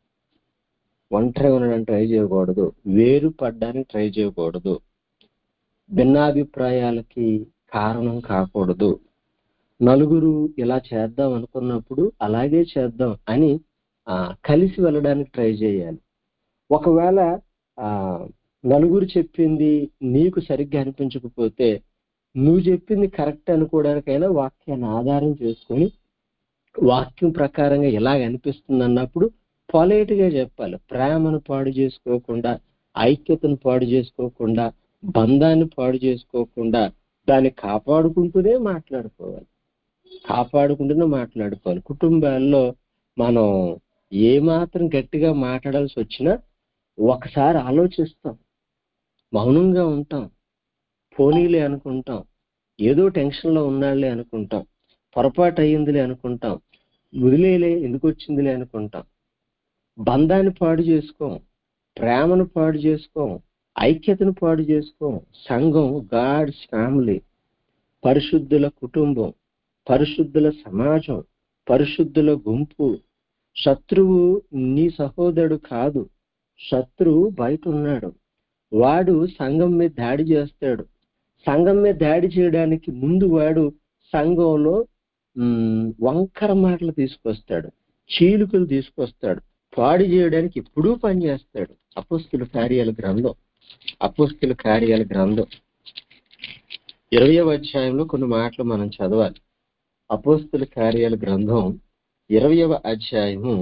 వేరుపడ్డానికి ట్రై చేయకూడదు. భిన్నాభిప్రాయాలకి కారణం కాకూడదు. నలుగురు ఇలా చేద్దాం అనుకున్నప్పుడు అలాగే చేద్దాం అని కలిసి వెళ్ళడానికి ట్రై చేయాలి. ఒకవేళ నలుగురు చెప్పింది నీకు సరిగ్గా అనిపించకపోతే నువ్వు చెప్పింది కరెక్ట్ అనుకోవడానికైనా వాక్యాన్ని ఆధారం చేసుకొని వాక్యం ప్రకారంగా ఎలాగ అనిపిస్తుంది అన్నప్పుడు పొలైట్ గా చెప్పాలి. ప్రేమను పాడు చేసుకోకుండా, ఐక్యతను పాడు చేసుకోకుండా, బంధాన్ని పాడు చేసుకోకుండా దాన్ని కాపాడుకుంటూనే మాట్లాడుకోవాలి. కుటుంబాల్లో మనం ఏమాత్రం గట్టిగా మాట్లాడాల్సి వచ్చినా ఒకసారి ఆలోచిస్తాం, మౌనంగా ఉంటాం, పోనీలే అనుకుంటాం, ఏదో టెన్షన్ లో ఉన్నాళ్లే అనుకుంటాం, పొరపాటు అయ్యిందిలే అనుకుంటాం, వదిలేలే ఎందుకు వచ్చిందిలే అనుకుంటాం. బంధాన్ని పాడు చేసుకోం, ప్రేమను పాడు చేసుకోం, ఐక్యతను పాడు చేసుకోం. సంఘం గాడ్స్ ఫ్యామిలీ, పరిశుద్ధుల కుటుంబం, పరిశుద్ధుల సమాజం, పరిశుద్ధుల గుంపు. శత్రువు నీ సహోదరుడు కాదు, శత్రువు బయట ఉన్నాడు. వాడు సంఘం మీద దాడి చేస్తాడు. సంఘం మీద దాడి చేయడానికి ముందు వాడు సంఘంలో వంకర మాటలు తీసుకొస్తాడు, చీలుకలు తీసుకొస్తాడు, పాడు చేయడానికి ఎప్పుడూ పనిచేస్తాడు. అపోస్తలుల కార్యాల గ్రంథం 20వ అధ్యాయంలో కొన్ని మాటలు మనం చదవాలి. అపోస్తలుల కార్యాల గ్రంథం 20వ అధ్యాయము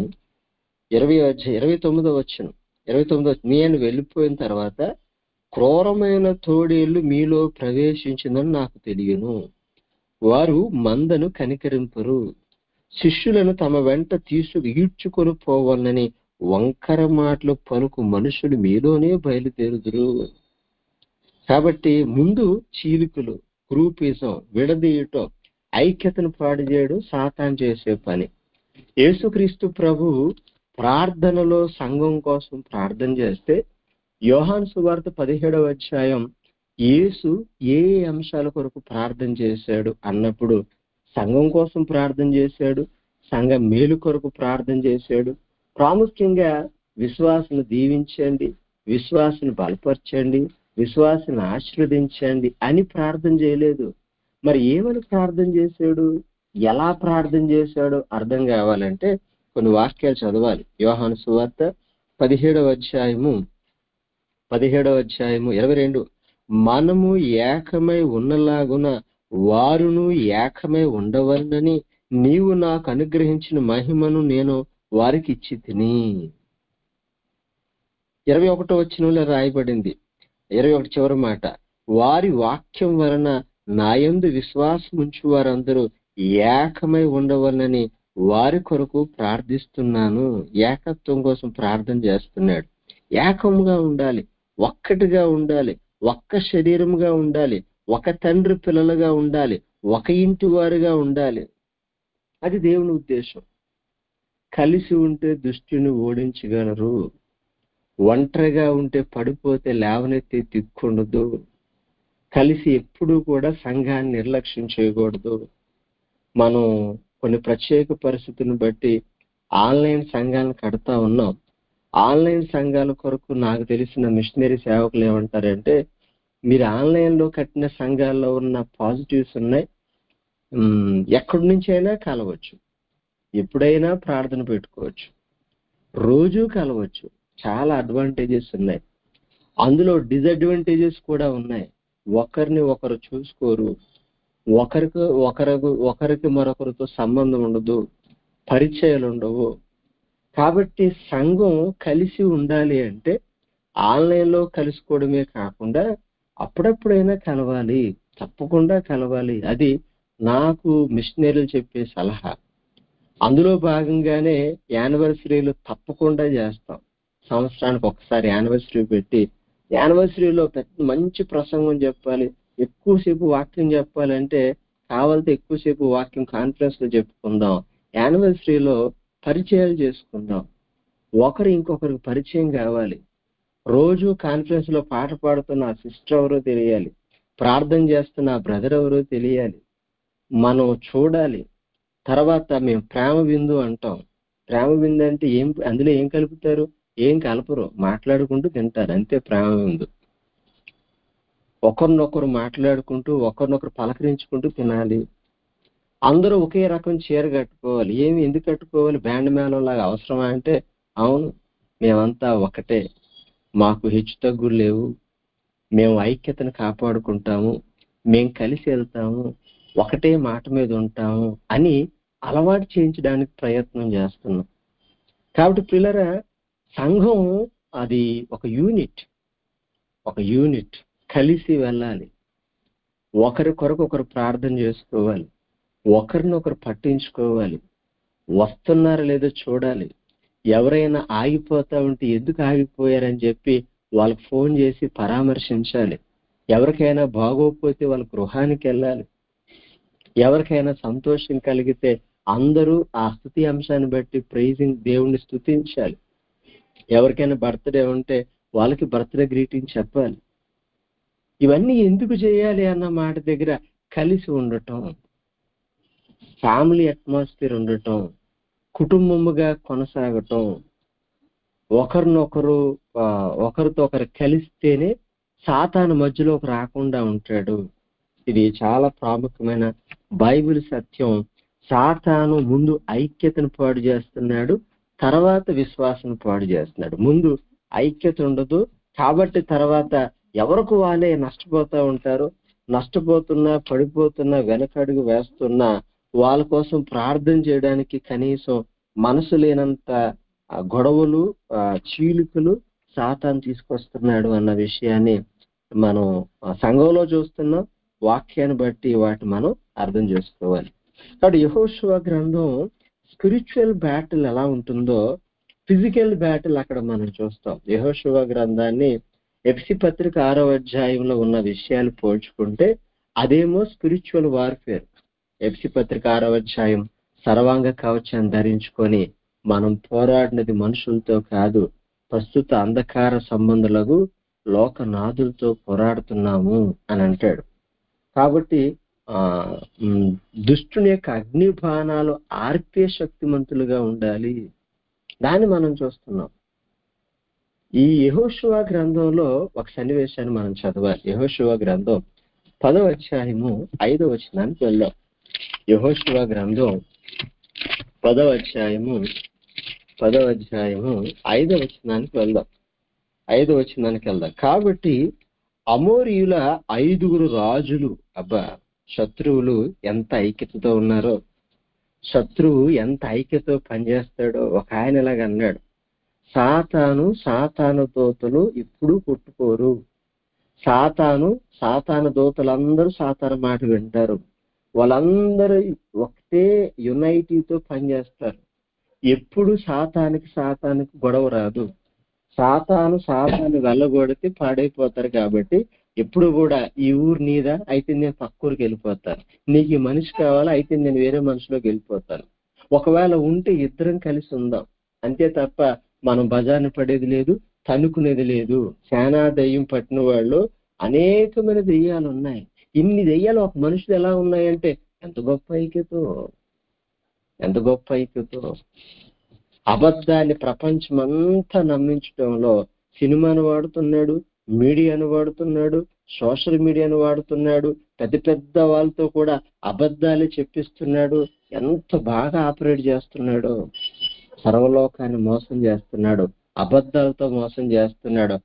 29వ వచనం. నేను వెళ్ళిపోయిన తర్వాత క్రూరమైన తోడేళ్లు మీలో ప్రవేశించిందని నాకు తెలియను. వారు మందను కనికరింపరు, శిష్యులను తమ వెంట ఈడ్చుకొని పోవాలని వంకర మాటలు పలుకు మనుషులు మీలోనే బయలుదేరుదురు. కాబట్టి ముందు చీలికలు, గ్రూపిజం, విడదీయటం, ఐక్యతను పాడు చేయడం సాతాను చేసే పని. యేసుక్రీస్తు ప్రభు ప్రార్థనలో సంఘం కోసం ప్రార్థన చేస్తే యోహాను సువార్త 17వ అధ్యాయం యేసు ఏ అంశాల కొరకు ప్రార్థన చేశాడు అన్నప్పుడు సంఘం కోసం ప్రార్థన చేశాడు, సంఘం మేలు కొరకు ప్రార్థన చేశాడు. ప్రాముఖ్యంగా విశ్వాసును దీవించండి, విశ్వాసును బలపరచండి, విశ్వాసును ఆశీర్వదించండి అని ప్రార్థన చేయలేదు. మరి ఏమని ప్రార్థన చేశాడు, ఎలా ప్రార్థన చేశాడో అర్థం కావాలంటే కొన్ని వాక్యాలు చదవాలి. యోహాను సువార్త 17వ అధ్యాయము 22. మనము ఏకమై ఉన్నలాగున వారును ఏకమై ఉండవలనని నీవు నాకు అనుగ్రహించిన మహిమను నేను వారికి ఇచ్చి తిని. 21వ వచనంలో రాయబడింది, 21 చివరి మాట, వారి వాక్యం వలన నాయందు విశ్వాసం ఉంచు వారందరూ ఏకమై ఉండవలనని వారి కొరకు ప్రార్థిస్తున్నాను. ఏకత్వం కోసం ప్రార్థన చేస్తున్నాడు. ఏకంగా ఉండాలి, ఒక్కటిగా ఉండాలి, ఒక్క శరీరంగా ఉండాలి, ఒక తండ్రి పిల్లలుగా ఉండాలి, ఒక ఇంటి వారుగా ఉండాలి. అది దేవుని ఉద్దేశం. కలిసి ఉంటే దుష్టుని ఓడించగలరు, ఒంటరిగా ఉంటే పడిపోతే లేవనెత్తే దిక్కుండదు. కలిసి ఎప్పుడూ కూడా సంఘాన్ని నిర్లక్ష్యం చేయకూడదు. మనం కొన్ని ప్రత్యేక పరిస్థితులను బట్టి ఆన్లైన్ సంఘాలను కడతా ఉన్నాం. ఆన్లైన్ సంఘాల కొరకు నాకు తెలిసిన మిషనరీ సేవకులు ఏమంటారంటే, మీరు ఆన్లైన్ లో కట్టిన సంఘాల్లో ఉన్న పాజిటివ్స్ ఉన్నాయి, ఎక్కడి నుంచి అయినా కలవచ్చు, ఎప్పుడైనా ప్రార్థన పెట్టుకోవచ్చు, రోజు కలవచ్చు. చాలా అడ్వాంటేజెస్ ఉన్నాయి. అందులో డిసడ్వాంటేజెస్ కూడా ఉన్నాయి. ఒకరిని ఒకరు చూసుకోరు, ఒకరికి మరొకరితో సంబంధం ఉండదు, పరిచయాలు ఉండవు, కాబట్టి సంఘం కలిసి ఉండాలి అంటే ఆన్లైన్లో కలుసుకోవడమే కాకుండా అప్పుడప్పుడైనా కలవాలి, తప్పకుండా కలవాలి. అది నాకు మిషనరీలు చెప్పే సలహా. అందులో భాగంగానే యానివర్సరీలు తప్పకుండా చేస్తాం. సంవత్సరానికి ఒకసారి యానివర్సరీ పెట్టి యానివర్సరీలో పెద్ద మంచి ప్రసంగం చెప్పాలి, ఎక్కువసేపు వాక్యం చెప్పాలంటే కావాలంటే ఎక్కువసేపు వాక్యం కాన్ఫరెన్స్ లో చెప్పుకుందాం. యానివర్సరీలో పరిచయాలు చేసుకుందాం. ఒకరు ఇంకొకరికి పరిచయం కావాలి. రోజు కాన్ఫరెన్స్ లో పాట పాడుతున్న ఆ సిస్టర్ ఎవరో తెలియాలి, ప్రార్థన చేస్తున్న ఆ బ్రదర్ ఎవరో తెలియాలి, మనం చూడాలి. తర్వాత మేము ప్రేమ విందు అంటాం. ప్రేమ విందు అంటే అందులో ఏం కలుపుతారు? ఏం కలపరు, మాట్లాడుకుంటూ తింటారు, అంతే ప్రేమ విందు. ఒకరినొకరు మాట్లాడుకుంటూ ఒకరినొకరు పలకరించుకుంటూ తినాలి. అందరూ ఒకే రకం చీర కట్టుకోవాలి. ఎందుకు కట్టుకోవాలి? బ్యాండ్ మేళం లాగా అవసరమా అంటే అవును, మేమంతా ఒకటే, మాకు హెచ్చు తగ్గులు లేవు, మేము ఐక్యతను కాపాడుకుంటాము, మేము కలిసి వెళ్తాము, ఒకటే మాట మీద ఉంటాము అని అలవాటు చేయించడానికి ప్రయత్నం చేస్తున్నాం. కాబట్టి పిల్లరా, సంఘం అది ఒక యూనిట్ కలిసి వెళ్ళాలి. ఒకరి కొరకు ఒకరు ప్రార్థన చేసుకోవాలి, ఒకరినొకరు పట్టించుకోవాలి, వస్తున్నారా లేదో చూడాలి. ఎవరైనా ఆగిపోతా ఉంటే ఎందుకు ఆగిపోయారని చెప్పి వాళ్ళకి ఫోన్ చేసి పరామర్శించాలి. ఎవరికైనా బాగోకపోతే వాళ్ళ గృహానికి వెళ్ళాలి. ఎవరికైనా సంతోషం కలిగితే అందరూ ఆ స్తుతి అంశాన్ని బట్టి ప్రైజింగ్ దేవుణ్ణి స్తుతించాలి. ఎవరికైనా బర్త్డే ఉంటే వాళ్ళకి బర్త్డే గ్రీటింగ్ చెప్పాలి. ఇవన్నీ ఎందుకు చేయాలి అన్న మాట దగ్గర కలిసి ఉండటం, ఫ్యామిలీ అట్మాస్ఫియర్ ఉండటం, కుటుంబముగా కొనసాగటం, ఒకరినొకరు ఒకరితో ఒకరు కలిస్తేనే సాతాను మధ్యలోకి రాకుండా ఉంటాడు. ఇది చాలా ప్రాముఖ్యమైన బైబిల్ సత్యం. సాతాను ముందు ఐక్యతను పాడు చేస్తున్నాడు, తర్వాత విశ్వాసం పాడు చేస్తున్నాడు. ముందు ఐక్యత ఉండదు, కాబట్టి తర్వాత ఎవరికి వాళ్ళే నష్టపోతూ ఉంటారు. నష్టపోతున్నా, పడిపోతున్నా, వెనకడుగు వేస్తున్నా వాళ్ళ కోసం ప్రార్థన చేయడానికి కనీసం మనసు లేనంత గొడవలు, చీలికలు సాతాను తీసుకొస్తున్నాడు అన్న విషయాన్ని మనం సంఘంలో చూస్తున్నాం. వాక్యాన్ని బట్టి వాటిని మనం అర్థం చేసుకోవాలి. కాబట్టి యెహోషువ గ్రంథం స్పిరిచువల్ బ్యాటిల్ ఎలా ఉంటుందో ఫిజికల్ బ్యాటిల్ అక్కడ మనం చూస్తాం. యెహోషువ గ్రంథాన్ని ఎఫెసీ పత్రిక 6వ అధ్యాయంలో ఉన్న విషయాలు పోల్చుకుంటే అదేమో స్పిరిచువల్ వార్ఫేర్. ఎఫెసీ పత్రిక 6వ అధ్యాయం సర్వాంగ కవచాన్ని ధరించుకొని మనం పోరాడినది మనుషులతో కాదు, ప్రస్తుత అంధకార సంబంధులకు లోకనాథులతో పోరాడుతున్నాము అని అంటాడు. కాబట్టి దుష్టుని యొక్క అగ్ని బాణాలు ఆర్పే శక్తిమంతులుగా ఉండాలి. దాన్ని మనం చూస్తున్నాం. ఈ యెహోషువ గ్రంథంలో ఒక సన్నివేశాన్ని మనం చదవాలి. యెహోషువ గ్రంథం 10వ అధ్యాయము 5వ వచనానికి వెళ్దాం. యెహోషువ గ్రంథం 10వ అధ్యాయము 5వ వచనానికి వెళ్దాం. 5వ వచనానికి వెళ్దాం. కాబట్టి అమోరీయుల 5 రాజులు, శత్రువులు ఎంత ఐక్యతతో ఉన్నారో, శత్రువు ఎంత ఐక్యతో పనిచేస్తాడో. ఒక ఆయన ఇలాగ అన్నాడు, సాతాను దూతలు ఇప్పుడు కొట్టుకోరు. సాతాను దూతలందరూ సాతాను మాట వింటారు. వాళ్ళందరూ ఒకటే యునైటీతో పనిచేస్తారు. ఎప్పుడు సాతానికి గొడవ రాదు. సాతాను వెళ్ళగొడితే పాడైపోతారు. కాబట్టి ఎప్పుడు కూడా ఈ ఊరు నీదా అయితే నేను పక్క ఊరికి వెళ్ళిపోతాను, నీకు ఈ మనిషి కావాలా అయితే నేను వేరే మనిషిలోకి వెళ్ళిపోతాను. ఒకవేళ ఉంటే ఇద్దరం కలిసి ఉందాం, అంతే తప్ప మనం బజార్ని పడేది లేదు, తనుకునేది లేదు. శానా దెయ్యం పట్టిన వాళ్ళు అనేకమైన దెయ్యాలు ఉన్నాయి. ఇన్ని దెయ్యాలు ఒక మనుషులు ఎలా ఉన్నాయంటే ఎంత గొప్ప ఐక్యతో. అబద్ధాన్ని ప్రపంచమంతా నమ్మించడంలో సినిమాను వాడుతున్నాడు, మీడియాను వాడుతున్నాడు, సోషల్ మీడియాను వాడుతున్నాడు, పెద్ద పెద్ద వాళ్ళతో కూడా అబద్ధాలే చెప్పిస్తున్నాడు. ఎంత బాగా ఆపరేట్ చేస్తున్నాడో, సర్వలోకాన్ని మోసం చేస్తున్నాడు, అబద్ధాలతో మోసం చేస్తున్నాడు.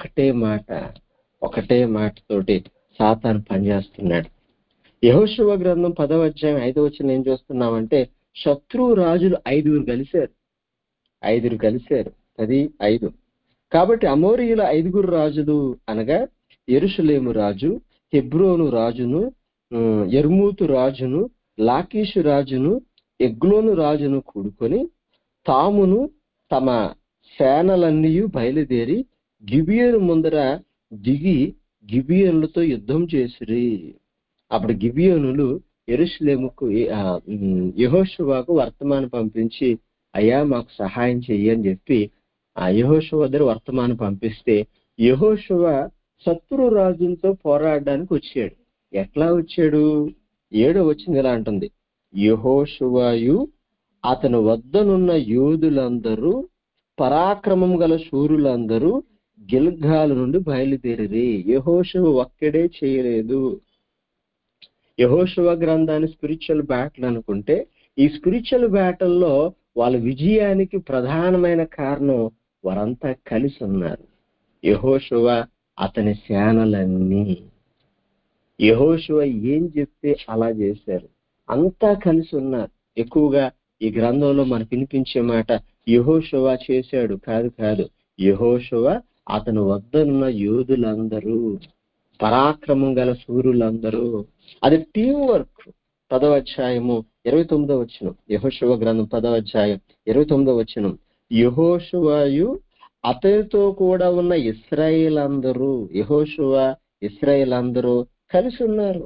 ఒకటే మాటతోటి సాతాను పనిచేస్తున్నాడు. యెహోషువ గ్రంథం 10వ అధ్యాయం 5వ వచనం ఏం చూస్తున్నామంటే శత్రువు రాజులు 5 కలిశారు. 5 కలిశారు, 10, 5. కాబట్టి అమోరీయుల 5 రాజులు అనగా యెరూషలేము రాజు, హెబ్రోను రాజును, యర్మూతు రాజును, లాకీషు రాజును, ఎగ్లోను రాజును కూడుకొని తామును తమ సేనలన్నీ బయలుదేరి గిబియోను ముందర దిగి గిబియోనులతో యుద్ధం చేసిరి. అప్పుడు గిబియోనులు యెరూషలేముకు యెహోషువకు వర్తమానం పంపించి, అయ్యా మాకు సహాయం చెయ్యి అని చెప్పి ఆ యెహోషువ దగ్గర వర్తమానం పంపిస్తే యెహోషువ శత్రు రాజులతో పోరాడడానికి వచ్చాడు. ఎట్లా వచ్చాడు? 7వ వచనం ఇలా అంటుంది, యెహోషువయు అతని వద్దనున్న యోధులందరూ పరాక్రమం గల శూరులందరూ గిల్గాలు నుండి బయలుదేరి. యెహోషువ ఒక్కడే చేయలేదు. యెహోషువ గ్రంథాన్ని స్పిరిచువల్ బ్యాటిల్ అనుకుంటే, ఈ స్పిరిచువల్ బ్యాటిల్లో వాళ్ళ విజయానికి ప్రధానమైన కారణం వారంతా కలిసి ఉన్నారు. యెహోషువ అతని సేనలన్నీ, యెహోషువ ఏం చెప్తే అలా చేశారు. అంతా కలిసి ఉన్నారు. ఎక్కువగా ఈ గ్రంథంలో మనకు వినిపించే మాట యెహోషువ చేశాడు కాదు, యెహోషువ అతని వద్దనున్న యోధులందరూ, పరాక్రమం గల శూరులందరూ. అది టీం వర్క్. 10వ అధ్యాయము 29వ వచనం, యెహోషువ గ్రంథం 10వ అధ్యాయం 29వ వచనం, యెహోషువయు అతనితో కూడా ఉన్న ఇశ్రాయేలందరూ, యెహోషువ ఇశ్రాయేలందరూ కలిసి ఉన్నారు.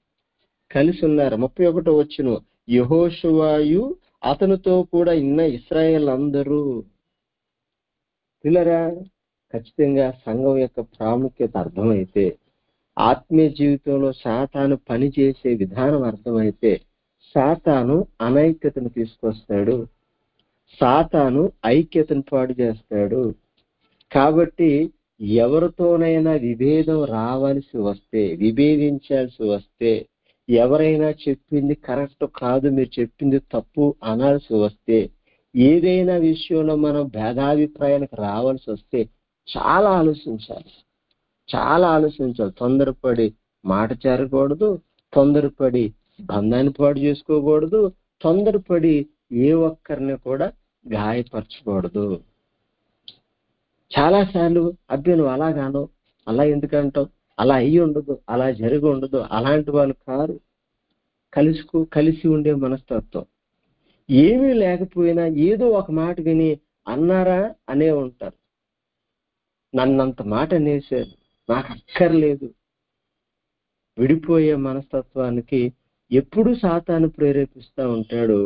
31వ వచనం, యెహోషువయు అతనితో కూడా ఉన్న ఇశ్రాయేలందరూ. పిల్లరా, ఖచ్చితంగా సంఘం యొక్క ప్రాముఖ్యత అర్థమైతే, ఆత్మీయ జీవితంలో సాతాను పనిచేసే విధానం అర్థమైతే, సాతాను అనైక్యతను తీసుకొస్తాడు, సాతాను ఐక్యతను పాడు చేస్తాడు. కాబట్టి ఎవరితోనైనా విభేదం రావాల్సి వస్తే, విభేదించాల్సి వస్తే, ఎవరైనా చెప్పింది కరెక్ట్ కాదు, మీరు చెప్పింది తప్పు అనాల్సి వస్తే, ఏదైనా విషయంలో మనం భేదాభిప్రాయానికి రావాల్సి వస్తే చాలా ఆలోచించాలి. తొందరపడి మాట చేరకూడదు, తొందరపడి బంధాన్ని పాడు చేసుకోకూడదు, తొందరపడి ఏ ఒక్కరిని కూడా గాయపరచకూడదు. చాలాసార్లు అబ్బే నువ్వు అలాగాను, అలా ఎందుకంటావు, అలా అయ్యి ఉండదు, అలా జరిగి ఉండదు, అలాంటి వాళ్ళు కారు. కలిసి ఉండే మనస్తత్వం. ఏమీ లేకపోయినా ఏదో ఒక మాట విని అన్నారా అనే ఉంటారు. నన్నంత మాట అనేసారు, నాకు అక్కర్లేదు. విడిపోయే మనస్తత్వానికి ఎప్పుడు సాతాను ప్రేరేపిస్తూ ఉంటాడు.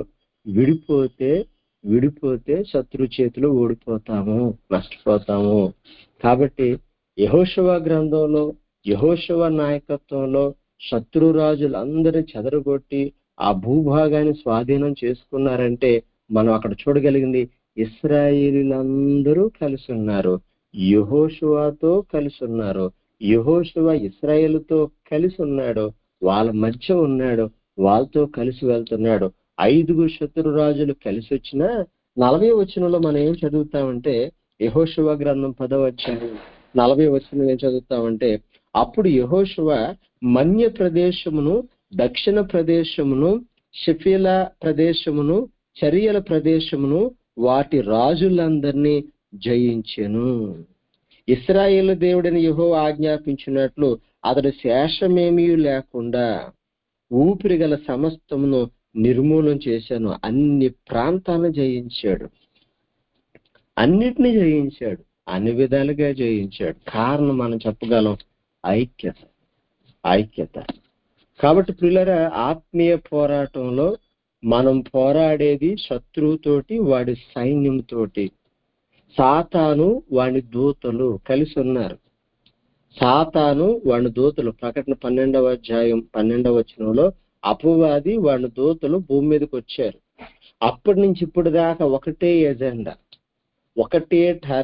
విడిపోతే శత్రు చేతిలో ఓడిపోతాము, నష్టపోతాము. కాబట్టి యెహోషువ గ్రంథంలో, యెహోషువ నాయకత్వంలో శత్రు రాజులందరినీ చెదరగొట్టి ఆ భూభాగాన్ని స్వాధీనం చేసుకున్నారంటే మనం అక్కడ చూడగలిగింది ఇశ్రాయేలీలందరూ కలిసి ఉన్నారు, యెహోషువతో కలిసి ఉన్నారు. యెహోషువ ఇశ్రాయేలుతో కలిసి ఉన్నాడు, వాళ్ళ మధ్య ఉన్నాడు, వాళ్ళతో కలిసి వెళ్తున్నాడు. 5 శత్రు రాజులు కలిసి వచ్చినా 40వ వచనంలో మనం ఏం చదువుతామంటే, యెహోషువ గ్రంథం 10వ అధ్యాయం 40వ వచనం ఏం చదువుతామంటే, అప్పుడు యెహోషువ మన్య ప్రదేశమును, దక్షిణ ప్రదేశమును, షెఫీలా ప్రదేశమును, చరియల ప్రదేశమును, వాటి రాజులందరినీ జయించెను. ఇశ్రాయేలు దేవుడైన యెహోవా ఆజ్ఞాపించినట్లు అతడు శేషమేమీ లేకుండా ఊపిరి గల సమస్తమును నిర్మూలన చేశాను. అన్ని ప్రాంతాలను జయించాడు, అన్నిటినీ జయించాడు, అన్ని విధాలుగా జయించాడు. కారణం మనం చెప్పగలం, ఐక్యత. కాబట్టి ప్రియులారా, ఆత్మీయ పోరాటంలో మనం పోరాడేది శత్రువుతోటి, వాడి సైన్యంతోటి. సాతాను వాడి దూతలు కలిసి ఉన్నారు. సాతాను వాడి దూతలు, ప్రకటన 12వ అధ్యాయం 12వ వచనంలో అపవాది వాడి దూతలు భూమి మీదకి వచ్చారు. అప్పటి నుంచి ఇప్పుడు దాకా ఒకటే ఎజెండా, ఒకటే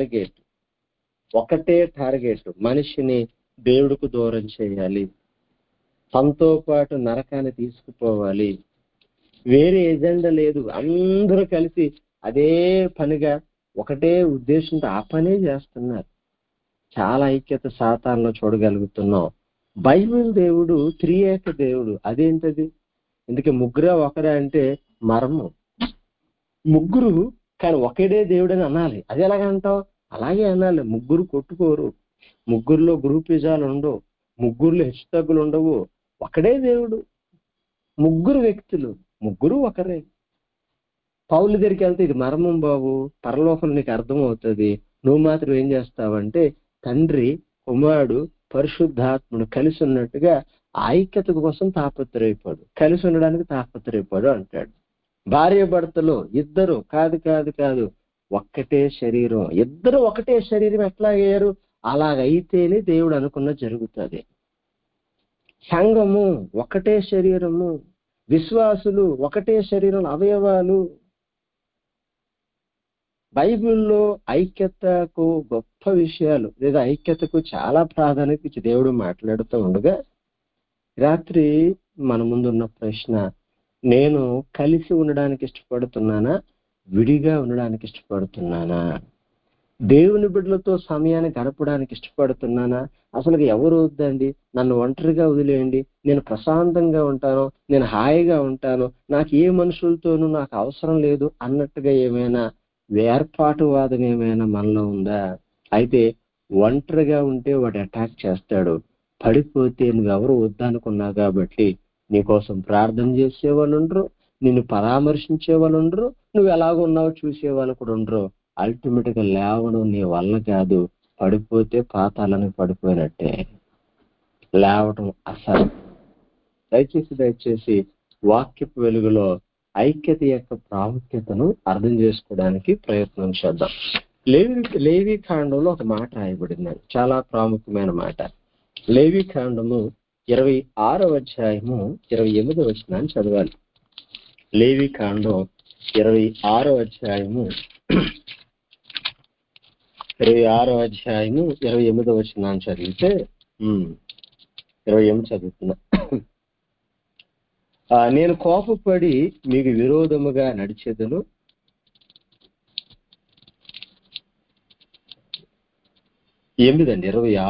టార్గెట్, మనిషిని దేవుడికి దూరం చేయాలి, తనతో పాటు నరకాన్ని తీసుకుపోవాలి. వేరే ఎజెండా లేదు. అందరూ కలిసి అదే పనిగా ఒకటే ఉద్దేశంతో ఆ పనే చేస్తున్నారు. చాలా ఐక్యత సాతానులో చూడగలుగుతున్నాం. బైబిల్ దేవుడు త్రియేక దేవుడు. అదేంటది? ఎందుకే ముగ్గురా ఒకరా అంటే మర్మం. ముగ్గురు కానీ ఒకడే దేవుడని అనాలి. అది ఎలాగంటావు? అలాగే అనాలి. ముగ్గురు కొట్టుకోరు, ముగ్గురులో గ్రూపిజాలు ఉండవు, ముగ్గురులో హెచ్చుతగ్గులు ఉండవు. ఒకడే దేవుడు, ముగ్గురు వ్యక్తులు, ముగ్గురు ఒకరే. పౌలు దగ్గరికి వెళ్తే ఇది మర్మం బాబు, పరలోకం నీకు అర్థమవుతుంది, నువ్వు మాత్రం ఏం చేస్తావంటే తండ్రి, కుమారుడు, పరిశుద్ధాత్ముడు కలిసి ఉన్నట్టుగా ఐక్యత కోసం తాపత్రయపడు, కలిసి ఉండడానికి తాపత్రయపడు అంటాడు. భార్య భర్తలు ఇద్దరు కాదు కాదు కాదు, ఒక్కటే శరీరం. ఇద్దరు ఒకటే శరీరం ఎట్లాగయ్యారు? అలాగైతేనే దేవుడు అనుకున్న జరుగుతుంది. సంఘము ఒకటే శరీరము, విశ్వాసులు ఒకటే శరీరం, అవయవాలు. బైబిల్లో ఐక్యతకు గొప్ప విషయాలు లేదా ఐక్యతకు చాలా ప్రాధాన్యత ఇచ్చి దేవుడు మాట్లాడుతూ ఉండగా, రాత్రి మన ముందున్న ప్రశ్న, నేను కలిసి ఉండడానికి ఇష్టపడుతున్నానా, విడిగా ఉండడానికి ఇష్టపడుతున్నానా? దేవుని బిడ్డలతో సమయాన్ని గడపడానికి ఇష్టపడుతున్నానా? అసలు ఎవరు వద్దండి, నన్ను ఒంటరిగా వదిలేయండి, నేను ప్రశాంతంగా ఉంటాను, నేను హాయిగా ఉంటాను, నాకు ఏ మనుషులతోనూ నాకు అవసరం లేదు అన్నట్టుగా ఏమైనా వేర్పాటువాదం ఏమైనా మనలో ఉందా? అయితే ఒంటరిగా ఉంటే వాడు అటాక్ చేస్తాడు. పడిపోతే నువ్వెవరు వద్దనుకున్నావు కాబట్టి నీకోసం ప్రార్థన చేసేవాళ్ళు ఉండరు, నిన్ను పరామర్శించే వాళ్ళు ఉండరు, నువ్వు ఎలాగున్నావో చూసేవాళ్ళు కూడా ఉండరు. అల్టిమేట్ గా లేవడం నీ వల్ల కాదు, పడిపోతే పాతాళానికి పడిపోయినట్టే, లేవడం అసలు. దయచేసి వాక్యపు వెలుగులో ఐక్యత యొక్క ప్రాముఖ్యతను అర్థం చేసుకోవడానికి ప్రయత్నం చేద్దాం. లేవి కాండంలో ఒక మాట రాయబడింది, చాలా ప్రాముఖ్యమైన మాట. లేవి కాండము 26వ అధ్యాయము 28వ వచనాన్ని చదవాలి. లేవి కాండం 26వ అధ్యాయము 28వ వచనాన్ని చదివితే 28 చదువుతున్నా. నేను కోపపడి మీకు విరోధముగా నడిచేదను, ఎనిమిదండి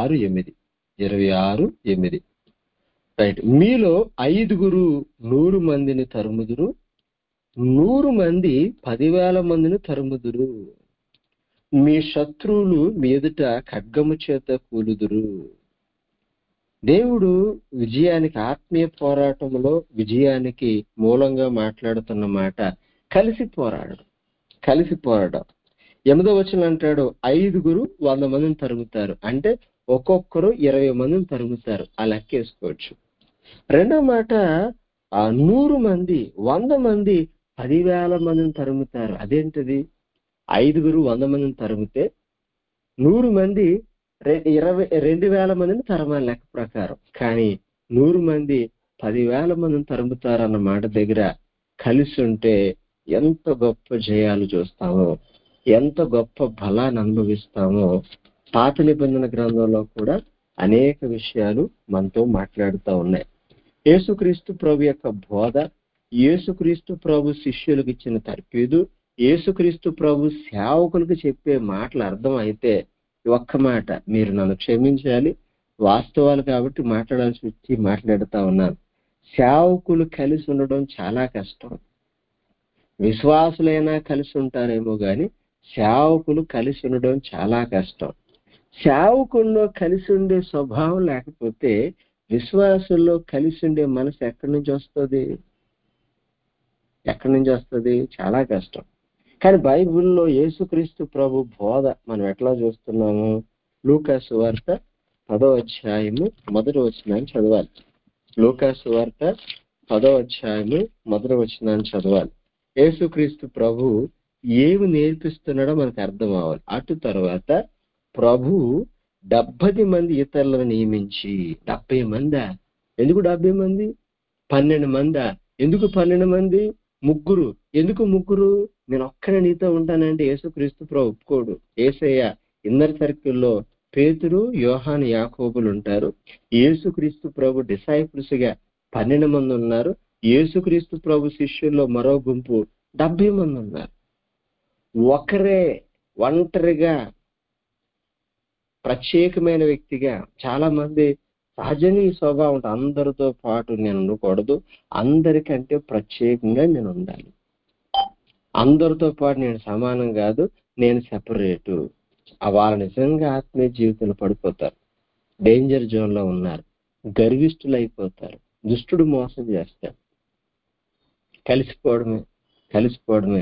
26:8 రైట్. మీలో 5 100 మందిని తరుముదురు, 100 మంది 10,000 మందిని తరుముదురు. మీ శత్రువులు మీ ఎదుట ఖడ్గము చేత కూలుదురు. దేవుడు విజయానికి, ఆత్మీయ పోరాటంలో విజయానికి మూలంగా మాట్లాడుతున్న మాట కలిసి పోరాడడం. 8వ వచనం అంటాడు 5 100 మందిని తరుగుతారు, అంటే ఒక్కొక్కరు 20 మందిని తరుగుతారు. ఆ లెక్క వేసుకోవచ్చు. రెండో మాట 100 మంది 100 మంది 10,000 మందిని తరుగుతారు. అదేంటిది? 5 100 మందిని తరిగితే 100 మంది 2,000 మందిని తరమాలి లెక్క ప్రకారం. కానీ 100 మంది 10,000 మందిని తరుముతారన్న మాట దగ్గర కలిసి ఉంటే ఎంత గొప్ప జయాలు చూస్తామో, ఎంత గొప్ప బలాన్ని అనుభవిస్తామో పాత నిబంధన గ్రంథంలో కూడా అనేక విషయాలు మనతో మాట్లాడుతూ ఉన్నాయి. యేసుక్రీస్తు ప్రభు యొక్క బోధ, యేసుక్రీస్తు ప్రభు శిష్యులకు ఇచ్చిన తర్ఫీదు, యేసుక్రీస్తు ప్రభు సేవకులకు చెప్పే మాటలు అర్థం అయితే ఒక్క మాట, మీరు నన్ను క్షమించాలి, వాస్తవాలు కాబట్టి మాట్లాడాల్సి వచ్చి మాట్లాడుతూ ఉన్నాను. సేవకులు కలిసి ఉండడం చాలా కష్టం. విశ్వాసులైనా కలిసి ఉంటారేమో కానీ సేవకులు కలిసి ఉండడం చాలా కష్టం. సేవకుల్లో కలిసి ఉండే స్వభావం లేకపోతే విశ్వాసుల్లో కలిసి ఉండే మనసు ఎక్కడి నుంచి వస్తుంది? చాలా కష్టం. కానీ బైబిల్లో యేసుక్రీస్తు ప్రభు బోధ మనం ఎట్లా చూస్తున్నాము? లూకాసు వార్త 10వ అధ్యాయము 1వ వచనాన్ని చదవాలి. లూకాసు వార్త 10వ అధ్యాయము 1వ వచనాన్ని చదవాలి. యేసుక్రీస్తు ప్రభు ఏమి నేర్పిస్తున్నాడో మనకు అర్థం అవ్వాలి. అటు తర్వాత ప్రభు 70 మంది ఇతరులను నియమించి, 70 మందా? ఎందుకు 70 మంది? 12 మందా? ఎందుకు 12 మంది? 3. ఎందుకు 3? నేను ఒక్కడే నీతో ఉంటానంటే యేసుక్రీస్తు ప్రభు ఒప్పుకోడు. యేసయ్య ఇన్నర్ సర్కిల్లో పేతురు, యోహాను, యాకోబులు ఉంటారు. యేసుక్రీస్తు ప్రభు డిసైపుల్స్ గా 12 మంది ఉన్నారు. యేసుక్రీస్తు ప్రభు శిష్యుల్లో మరో గుంపు 70 మంది ఉన్నారు. ఒకరే ఒంటరిగా ప్రత్యేకమైన వ్యక్తిగా. చాలా మంది సహజంగా ఈ స్వభావం ఉంటుంది, అందరితో పాటు నేను ఉండకూడదు, అందరికంటే ప్రత్యేకంగా నేను ఉండాలి. అందరితో పాటు నేను సమానం కాదు, నేను సెపరేటు. వాళ్ళు నిజంగా ఆత్మీయ జీవితంలో పడిపోతారు, డేంజర్ జోన్ లో ఉన్నారు, గర్విష్ఠులు అయిపోతారు, దుష్టుడు మోసం చేస్తాడు. కలిసిపోవడమే కలిసిపోవడమే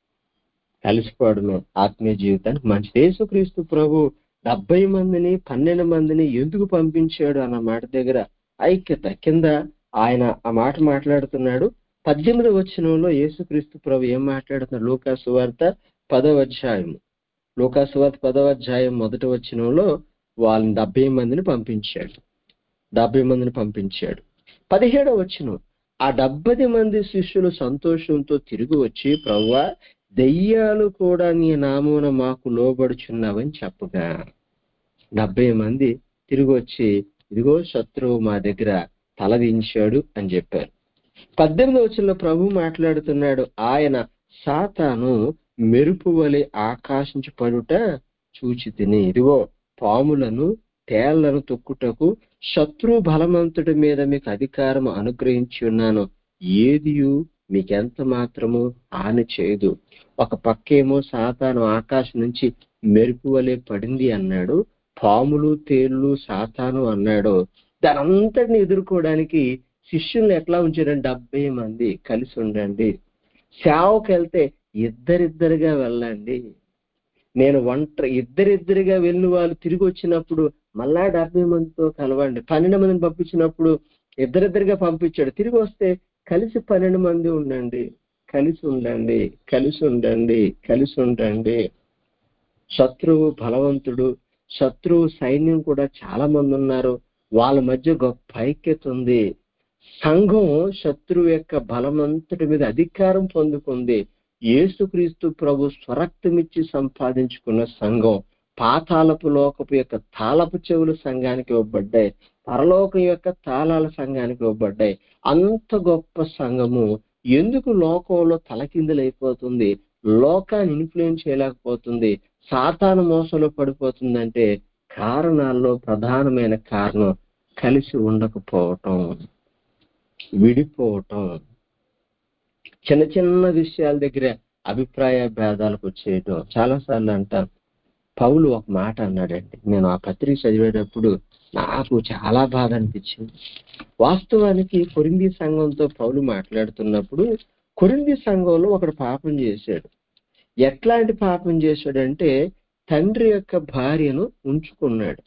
కలిసిపోవడమే ఆత్మీయ జీవితానికి మంచిది. యేసుక్రీస్తు ప్రభు 70 మందిని 12 మందిని ఎందుకు పంపించాడు అన్న మాట దగ్గర ఐక్యత కింద ఆయన ఆ మాట మాట్లాడుతున్నాడు. 18వ వచనంలో యేసుక్రీస్తు ప్రభు ఏం మాట్లాడుతున్నాడు? లూకా సువార్త 10వ అధ్యాయం, లూకా సువార్త 10వ అధ్యాయం 1వ వచనంలో వాళ్ళని 70 మందిని పంపించాడు. 70 మందిని పంపించాడు. 17వ వచనం, ఆ 70 మంది శిష్యులు సంతోషంతో తిరిగి వచ్చి, ప్రభువా, దెయ్యాలు కూడా నీ నామమున మాకు లోబడుచున్నావని చెప్పగా 70 మంది తిరిగి వచ్చి, ఇదిగో శత్రువు మా దగ్గర తలదించాడు అని చెప్పారు. 18వ వచనంలో ప్రభు మాట్లాడుతున్నాడు, ఆయన సాతాను మెరుపు వలె ఆకాశించి పడుట చూచితిని, ఇదిగో పాములను తేళ్లను తొక్కుటకు శత్రు బలవంతుడి మీద మీకు అధికారం అనుగ్రహించి ఉన్నాను, ఏదియు మీకెంత మాత్రము హాని చేయదు. ఒక పక్కేమో సాతాను ఆకాశం నుంచి మెరుపు వలె పడింది అన్నాడు, పాములు తేళ్లు సాతాను అన్నాడు. దాని అంతటిని ఎదుర్కోవడానికి శిష్యుల్ని ఎట్లా ఉంచారంటే 70 మంది కలిసి ఉండండి. సేవకు వెళ్తే ఇద్దరిద్దరుగా వెళ్ళండి. నేను ఇద్దరిద్దరుగా వెళ్ళిన వాళ్ళు తిరిగి వచ్చినప్పుడు మళ్ళా 70 మందితో కలవండి. 12 మందిని పంపించినప్పుడు ఇద్దరిద్దరుగా పంపించాడు. తిరిగి వస్తే కలిసి 12 మంది ఉండండి. కలిసి ఉండండి, కలిసి ఉండండి, కలిసి ఉండండి. శత్రువు బలవంతుడు, శత్రువు సైన్యం కూడా చాలా మంది ఉన్నారు, వాళ్ళ మధ్య గొప్ప ఐక్యత ఉంది. సంఘం శత్రువు యొక్క బలమంతటి మీద అధికారం పొందుకుంది. యేసుక్రీస్తు ప్రభు స్వరక్తమిచ్చి సంపాదించుకున్న సంఘం. పాతాళపు లోకపు యొక్క తాళపు చెవులు సంఘానికి ఇవ్వబడ్డాయి, పరలోకం యొక్క తాళాల సంఘానికి ఇవ్వబడ్డాయి. అంత గొప్ప సంఘము ఎందుకు లోకంలో తలకిందులైపోతుంది, లోకాన్ని ఇన్ఫ్లుయెన్స్ చేయలేకపోతుంది, సాతాను మోసంలో పడిపోతుందంటే కారణాల్లో ప్రధానమైన కారణం కలిసి ఉండకపోవటం, విడిపోవటం, చిన్న చిన్న విషయాల దగ్గర అభిప్రాయ భేదాలకు వచ్చేయటం. చాలాసార్లు అంటారు, పౌలు ఒక మాట అన్నాడండి, నేను ఆ పత్రిక చదివేటప్పుడు నాకు చాలా బాధ అనిపించింది. వాస్తవానికి కొరింథీ సంఘంతో పౌలు మాట్లాడుతున్నప్పుడు కొరింథీ సంఘంలో ఒకడు పాపం చేశాడు. ఎట్లాంటి పాపం చేశాడంటే తండ్రి యొక్క భార్యను ఉంచుకున్నాడు.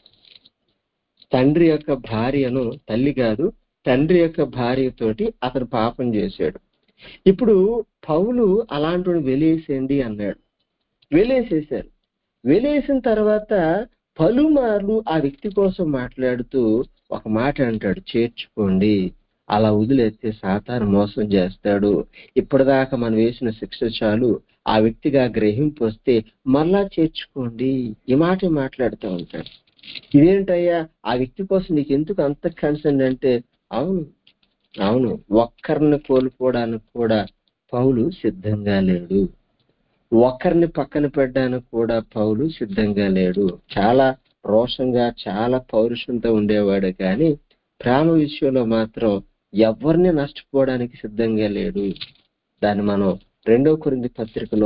తండ్రి యొక్క భార్యను, తల్లి కాదు, తండ్రి యొక్క భార్యతోటి అతను పాపం చేశాడు. ఇప్పుడు పౌలు అలాంటి వెలేసేయండి అన్నాడు. వెలేసేశారు. వెలేసిన తర్వాత పలుమార్లు ఆ వ్యక్తి కోసం మాట్లాడుతూ ఒక మాట అంటాడు, చేర్చుకోండి, అలా వదిలేస్తే సాతాను మోసం చేస్తాడు, ఇప్పటిదాకా మనం వేసిన శిక్ష చాలు, ఆ వ్యక్తిగా గ్రహింపు వస్తే మళ్ళా చేర్చుకోండి, ఈ మాట మాట్లాడుతూ ఉంటాడు. ఇదేంటయ్యా ఆ వ్యక్తి కోసం నీకు ఎందుకు అంత కన్సర్న్ అంటే, అవును అవును ఒక్కరిని కోల్పోవడానికి కూడా పౌలు సిద్ధంగా లేడు, ఒక్కరిని పక్కన పెట్టడానికి కూడా పౌలు సిద్ధంగా లేడు. చాలా రోషంగా చాలా పౌరుషంతో ఉండేవాడు, కానీ ప్రేమ విషయంలో మాత్రం ఎవరిని నష్టపోవడానికి సిద్ధంగా లేడు. దాన్ని మనం 2వ కొరింథీ పత్రికలో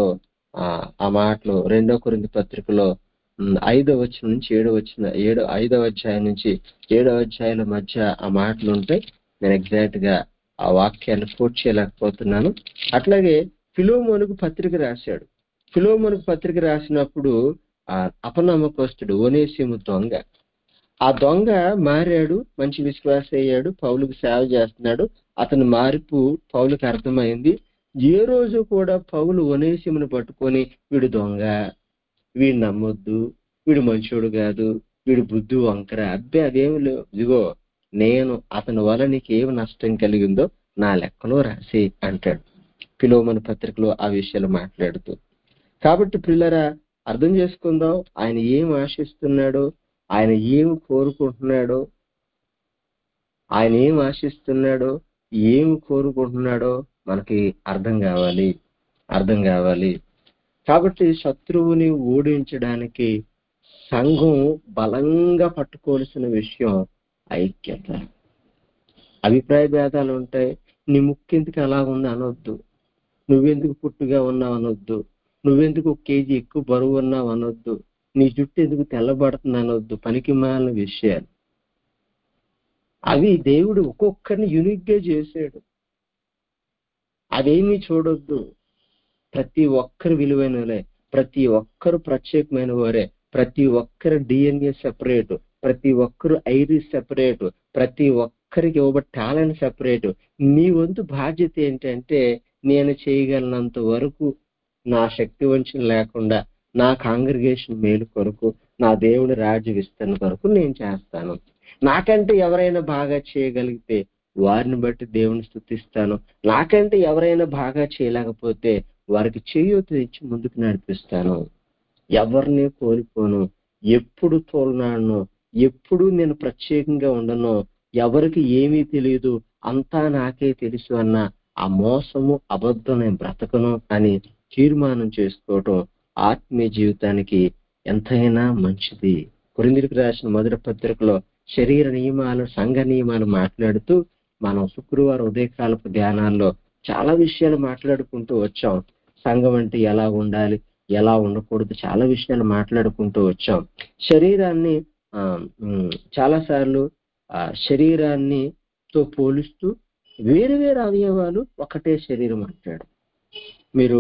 ఆ మాటలు 2వ కొరింథీ పత్రికలో 5వ వచనం నుంచి 5వ అధ్యాయం నుంచి 7వ అధ్యాయాల మధ్య ఆ మాటలు ఉంటాయి. నేను ఎగ్జాక్ట్ గా ఆ వాక్యాన్ని కోట్ చేయలేకపోతున్నాను. అట్లాగే ఫిలోమోనుకు పత్రిక రాశాడు. ఫిలోమోనుకు పత్రిక రాసినప్పుడు ఆ అపనమ్మకస్తుడు ఒనేసిము దొంగ, ఆ దొంగ మారాడు, మంచి విశ్వాస అయ్యాడు, పౌలుకు సేవ చేస్తున్నాడు. అతని మార్పు పౌలుకు అర్థమైంది. ఏ రోజు కూడా పౌలు ఒనేసిమును పట్టుకొని వీడు దొంగ, వీడు నమ్మొద్దు, వీడు మంచోడు కాదు, వీడు బుద్ధి వంకర, అబ్బే అదేమి లేవు, ఇదిగో నేను అతని వల్ల నీకు ఏమి నష్టం కలిగిందో నా లెక్కలో రాసి అంటాడు ఫిలోమోను పత్రికలో ఆ విషయాలు మాట్లాడుతూ. కాబట్టి పిల్లరా, అర్థం చేసుకుందాం, ఆయన ఏం ఆశిస్తున్నాడో, ఆయన ఏం కోరుకుంటున్నాడో, ఆయన ఏం ఆశిస్తున్నాడో, ఏం కోరుకుంటున్నాడో మనకి అర్థం కావాలి. కాబట్టి శత్రువుని ఓడించడానికి సంఘం బలంగా పట్టుకోవాల్సిన విషయం ఐక్యత. అభిప్రాయ భేదాలు ఉంటాయి, నీ ముక్కెందుకు అలా ఉంది అనొద్దు. నువ్వెందుకు పుట్టుగా ఉన్నావు అనొద్దు, నువ్వెందుకు 1 కేజీ ఎక్కువ బరువు ఉన్నావు అనొద్దు, నీ జుట్టు ఎందుకు తెల్లబడుతుంది అనొద్దు. పనికి మాలిన విషయాలు అవి. దేవుడు ఒక్కొక్కరిని యూనిక్ గా చేశాడు. అవేమీ చూడొద్దు. ప్రతి ఒక్కరు విలువైనలే, ప్రతి ఒక్కరు ప్రత్యేకమైన వారే, ప్రతి ఒక్కరు డిఎన్ఏ సెపరేట్, ప్రతి ఒక్కరు ఐరిస్ సెపరేట్, ప్రతి ఒక్కరికి ఇవ్వబడి టాలెంట్ సెపరేట్. నీ వంతు బాధ్యత ఏంటంటే, నేను చేయగలిగినంత వరకు నా శక్తి వంచన లేకుండా నా కాంగ్రిగేషన్ మేలు కొరకు, నా దేవుని రాజ్య విస్తరణ కొరకు నేను చేస్తాను. నాకంటే ఎవరైనా బాగా చేయగలిగితే వారిని బట్టి దేవుని స్తుతిస్తాను. నాకంటే ఎవరైనా బాగా చేయలేకపోతే వారికి చేయూత ఇచ్చి ముందుకు నడిపిస్తాను. ఎవరిని కోల్పోను, ఎప్పుడు తోలనాడను, ఎప్పుడు నేను ప్రత్యేకంగా ఉండను, ఎవరికి ఏమీ తెలియదు, అంతా నాకే తెలుసు అన్న ఆ మోసము అబద్ధం నేను బ్రతకను అని తీర్మానం చేసుకోవటం ఆత్మీయ జీవితానికి ఎంతైనా మంచిది. కొరింథీయులకు రాసిన మొదటి పత్రికలో శరీర నియమాలు, సంఘ నియమాలు మాట్లాడుతూ మనం శుక్రవారం ఉదయకాలపు ధ్యానాల్లో చాలా విషయాలు మాట్లాడుకుంటూ వచ్చాం. సంఘం అంటే ఎలా ఉండాలి, ఎలా ఉండకూడదు, చాలా విషయాలు మాట్లాడుకుంటూ వచ్చాం. శరీరాన్ని చాలాసార్లు శరీరాన్ని తో పోలుస్తూ వేరు వేరు అవయవాలు ఒకటే శరీరం అంటాడు. మీరు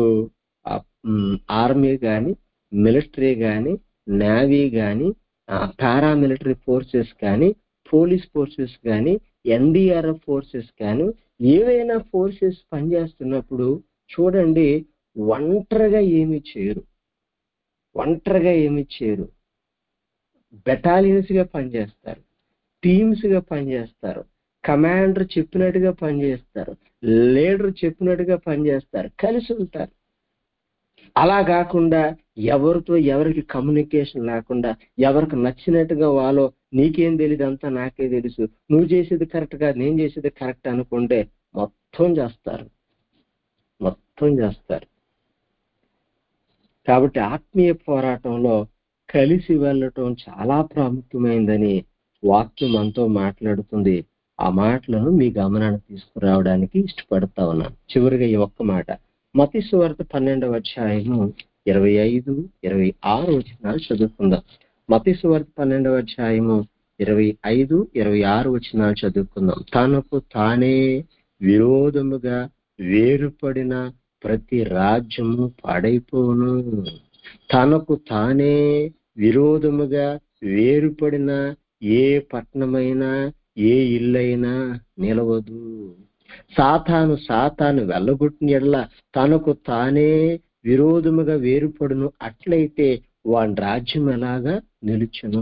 ఆర్మీ కానీ, మిలిటరీ కానీ, నేవీ కానీ, పారామిలిటరీ ఫోర్సెస్ కానీ, పోలీస్ ఫోర్సెస్ కానీ, ఎన్డీఆర్ఎఫ్ ఫోర్సెస్ కానీ, ఏవైనా ఫోర్సెస్ పనిచేస్తున్నప్పుడు చూడండి, ఒంటరిగా ఏమీ చేయరు, ఒంటరిగా ఏమీ చేయరు. బెటాలియన్స్ గా పనిచేస్తారు, టీమ్స్ గా పనిచేస్తారు, కమాండర్ చెప్పినట్టుగా పనిచేస్తారు, లీడర్ చెప్పినట్టుగా పనిచేస్తారు, కలిసి ఉంటారు. అలా కాకుండా ఎవరితో ఎవరికి కమ్యూనికేషన్ లేకుండా, ఎవరికి నచ్చినట్టుగా వాళ్ళు నీకేం తెలియదు అంతా నాకే తెలుసు, నువ్వు చేసేది కరెక్ట్ కాదు నేను చేసేది కరెక్ట్ అనుకుంటే మొత్తం చేస్తారు. కాబట్టి ఆత్మీయ పోరాటంలో కలిసి వెళ్ళటం చాలా ప్రాముఖ్యమైందని వాక్యం మనతో మాట్లాడుతుంది. ఆ మాటలను మీ గమనానికి తీసుకురావడానికి ఇష్టపడతా ఉన్నాను. చివరిగా ఈ ఒక్క మాట, మత్తయి సువార్త 12వ అధ్యాయము 25, 26 వచనాలు చదువుకుందాం. మత్తయి సువార్త 12వ అధ్యాయము 25, 26 వచనాలు చదువుకుందాం. తనకు తానే విరోధముగా వేరుపడిన ప్రతి రాజ్యము పాడైపోను, తనకు తానే విరోధముగా వేరుపడిన ఏ పట్టణమైనా ఏ ఇల్లైనా నిలవదు. సాతాను వెళ్ళగొట్టిన ఎడల తనకు తానే విరోధముగా వేరుపడును, అట్లయితే వాని రాజ్యం ఎలాగా నిలుచును.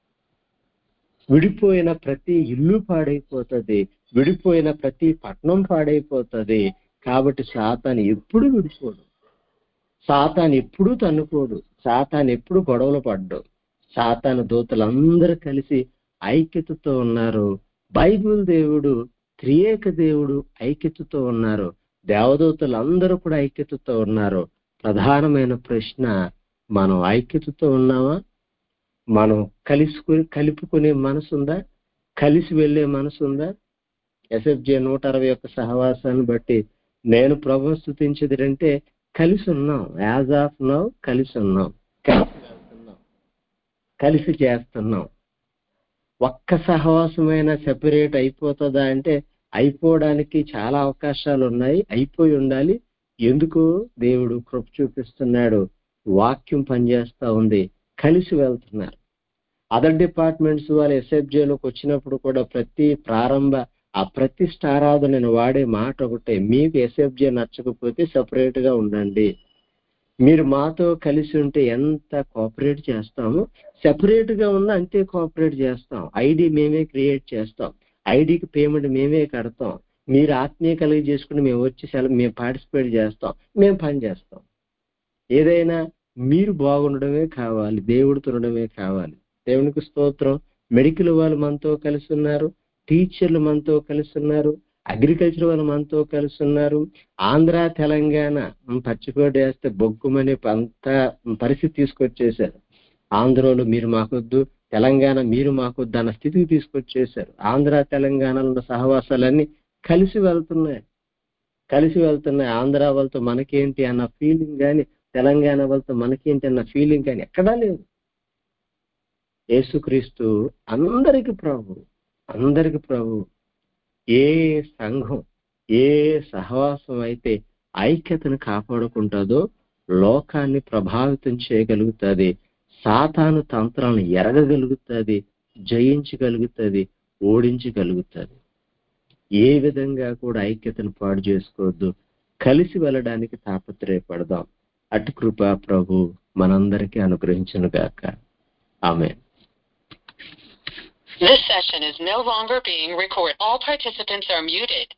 విడిపోయిన ప్రతి ఇల్లు పాడైపోతుంది, విడిపోయిన ప్రతి పట్టణం పాడైపోతుంది. కాబట్టి సాతాను ఎప్పుడు విడిపోడు, సాతాను ఎప్పుడు తన్నుకోడు, సాతాను ఎప్పుడు గొడవలు పడ్డు. సాతాను దూతలందరూ కలిసి ఐక్యతతో ఉన్నారు. బైబిల్ దేవుడు త్రియేక దేవుడు ఐక్యతతో ఉన్నారు. దేవదూతలందరూ కూడా ఐక్యతతో ఉన్నారు. ప్రధానమైన ప్రశ్న, మనం ఐక్యతతో ఉన్నామా? మనం కలుపుకునే మనసుందా? కలిసి వెళ్లే మనసుందా? ఎస్ఎఫ్జే 161 సహవాసాన్ని బట్టి నేను ప్రభువును స్తుతించేదంటే కలిసి ఉన్నాం. యాజ్ ఆఫ్ నౌ కలిసి ఉన్నాం, కలిసి వెళ్తున్నాం, కలిసి చేస్తున్నాం. ఒక్క సహవాసమైనా సెపరేట్ అయిపోతుందా అంటే అయిపోవడానికి చాలా అవకాశాలు ఉన్నాయి, అయిపోయి ఉండాలి. ఎందుకు? దేవుడు కృప చూపిస్తున్నాడు, వాక్యం పనిచేస్తా ఉంది, కలిసి వెళ్తున్నారు. అదర్ డిపార్ట్మెంట్స్ వాళ్ళు ఎస్ఎఫ్జేలోకి వచ్చినప్పుడు కూడా ఆ ప్రతిష్టారాధన నేను వాడే మాట ఒకటే, మీకు ఎస్ఎఫ్జే నచ్చకపోతే సెపరేట్ గా ఉండండి. మీరు మాతో కలిసి ఉంటే ఎంత కోఆపరేట్ చేస్తామో సెపరేట్ గా ఉన్న అంతే కోఆపరేట్ చేస్తాం. ఐడి మేమే క్రియేట్ చేస్తాం, ఐడికి పేమెంట్ మేమే కడతాం. మీరు ఆత్మీయ కలిగి చేసుకుని మేము వచ్చి మేము పార్టిసిపేట్ చేస్తాం, మేము పని చేస్తాం. ఏదైనా మీరు బాగుండడమే కావాలి, దేవుడితో ఉండడమే కావాలి. దేవునికి స్తోత్రం. మెడికల్ వాళ్ళు మనతో కలిసి ఉన్నారు, టీచర్లు మనతో కలిసి ఉన్నారు, అగ్రికల్చర్ వాళ్ళు మనతో కలిసి ఉన్నారు. ఆంధ్ర తెలంగాణ పచ్చికోటి వేస్తే బొగ్గుమనే అంత పరిస్థితి తీసుకొచ్చేశారు. ఆంధ్రలో మీరు మాకొద్దు, తెలంగాణ మీరు మాకొద్దు అన్న స్థితికి తీసుకొచ్చేశారు. ఆంధ్ర తెలంగాణలో సహవాసాలన్నీ కలిసి వెళ్తున్నాయి. కలిసి వెళ్తున్న ఆంధ్ర వాళ్ళతో మనకేంటి అన్న ఫీలింగ్ కానీ, తెలంగాణ వాళ్ళతో మనకేంటి అన్న ఫీలింగ్ కానీ ఎక్కడా లేదు. యేసుక్రీస్తు అందరికి ప్రభు, అందరికి ప్రభు. ఏ సంఘం, ఏ సహవాసం అయితే ఐక్యతను కాపాడుకుంటుందో లోకాన్ని ప్రభావితం చేయగలుగుతుంది, సాతాను తంత్రాలను ఎరగగలుగుతుంది, జయించగలుగుతుంది, ఓడించగలుగుతుంది. ఏ విధంగా కూడా ఐక్యతను పాడు చేసుకోవద్దు. కలిసి వెళ్ళడానికి తాపత్రయపడదాం. అటు కృప ప్రభు మనందరికీ అనుగ్రహించును గాక. ఆమేన్. This session is no longer being recorded. All participants are muted.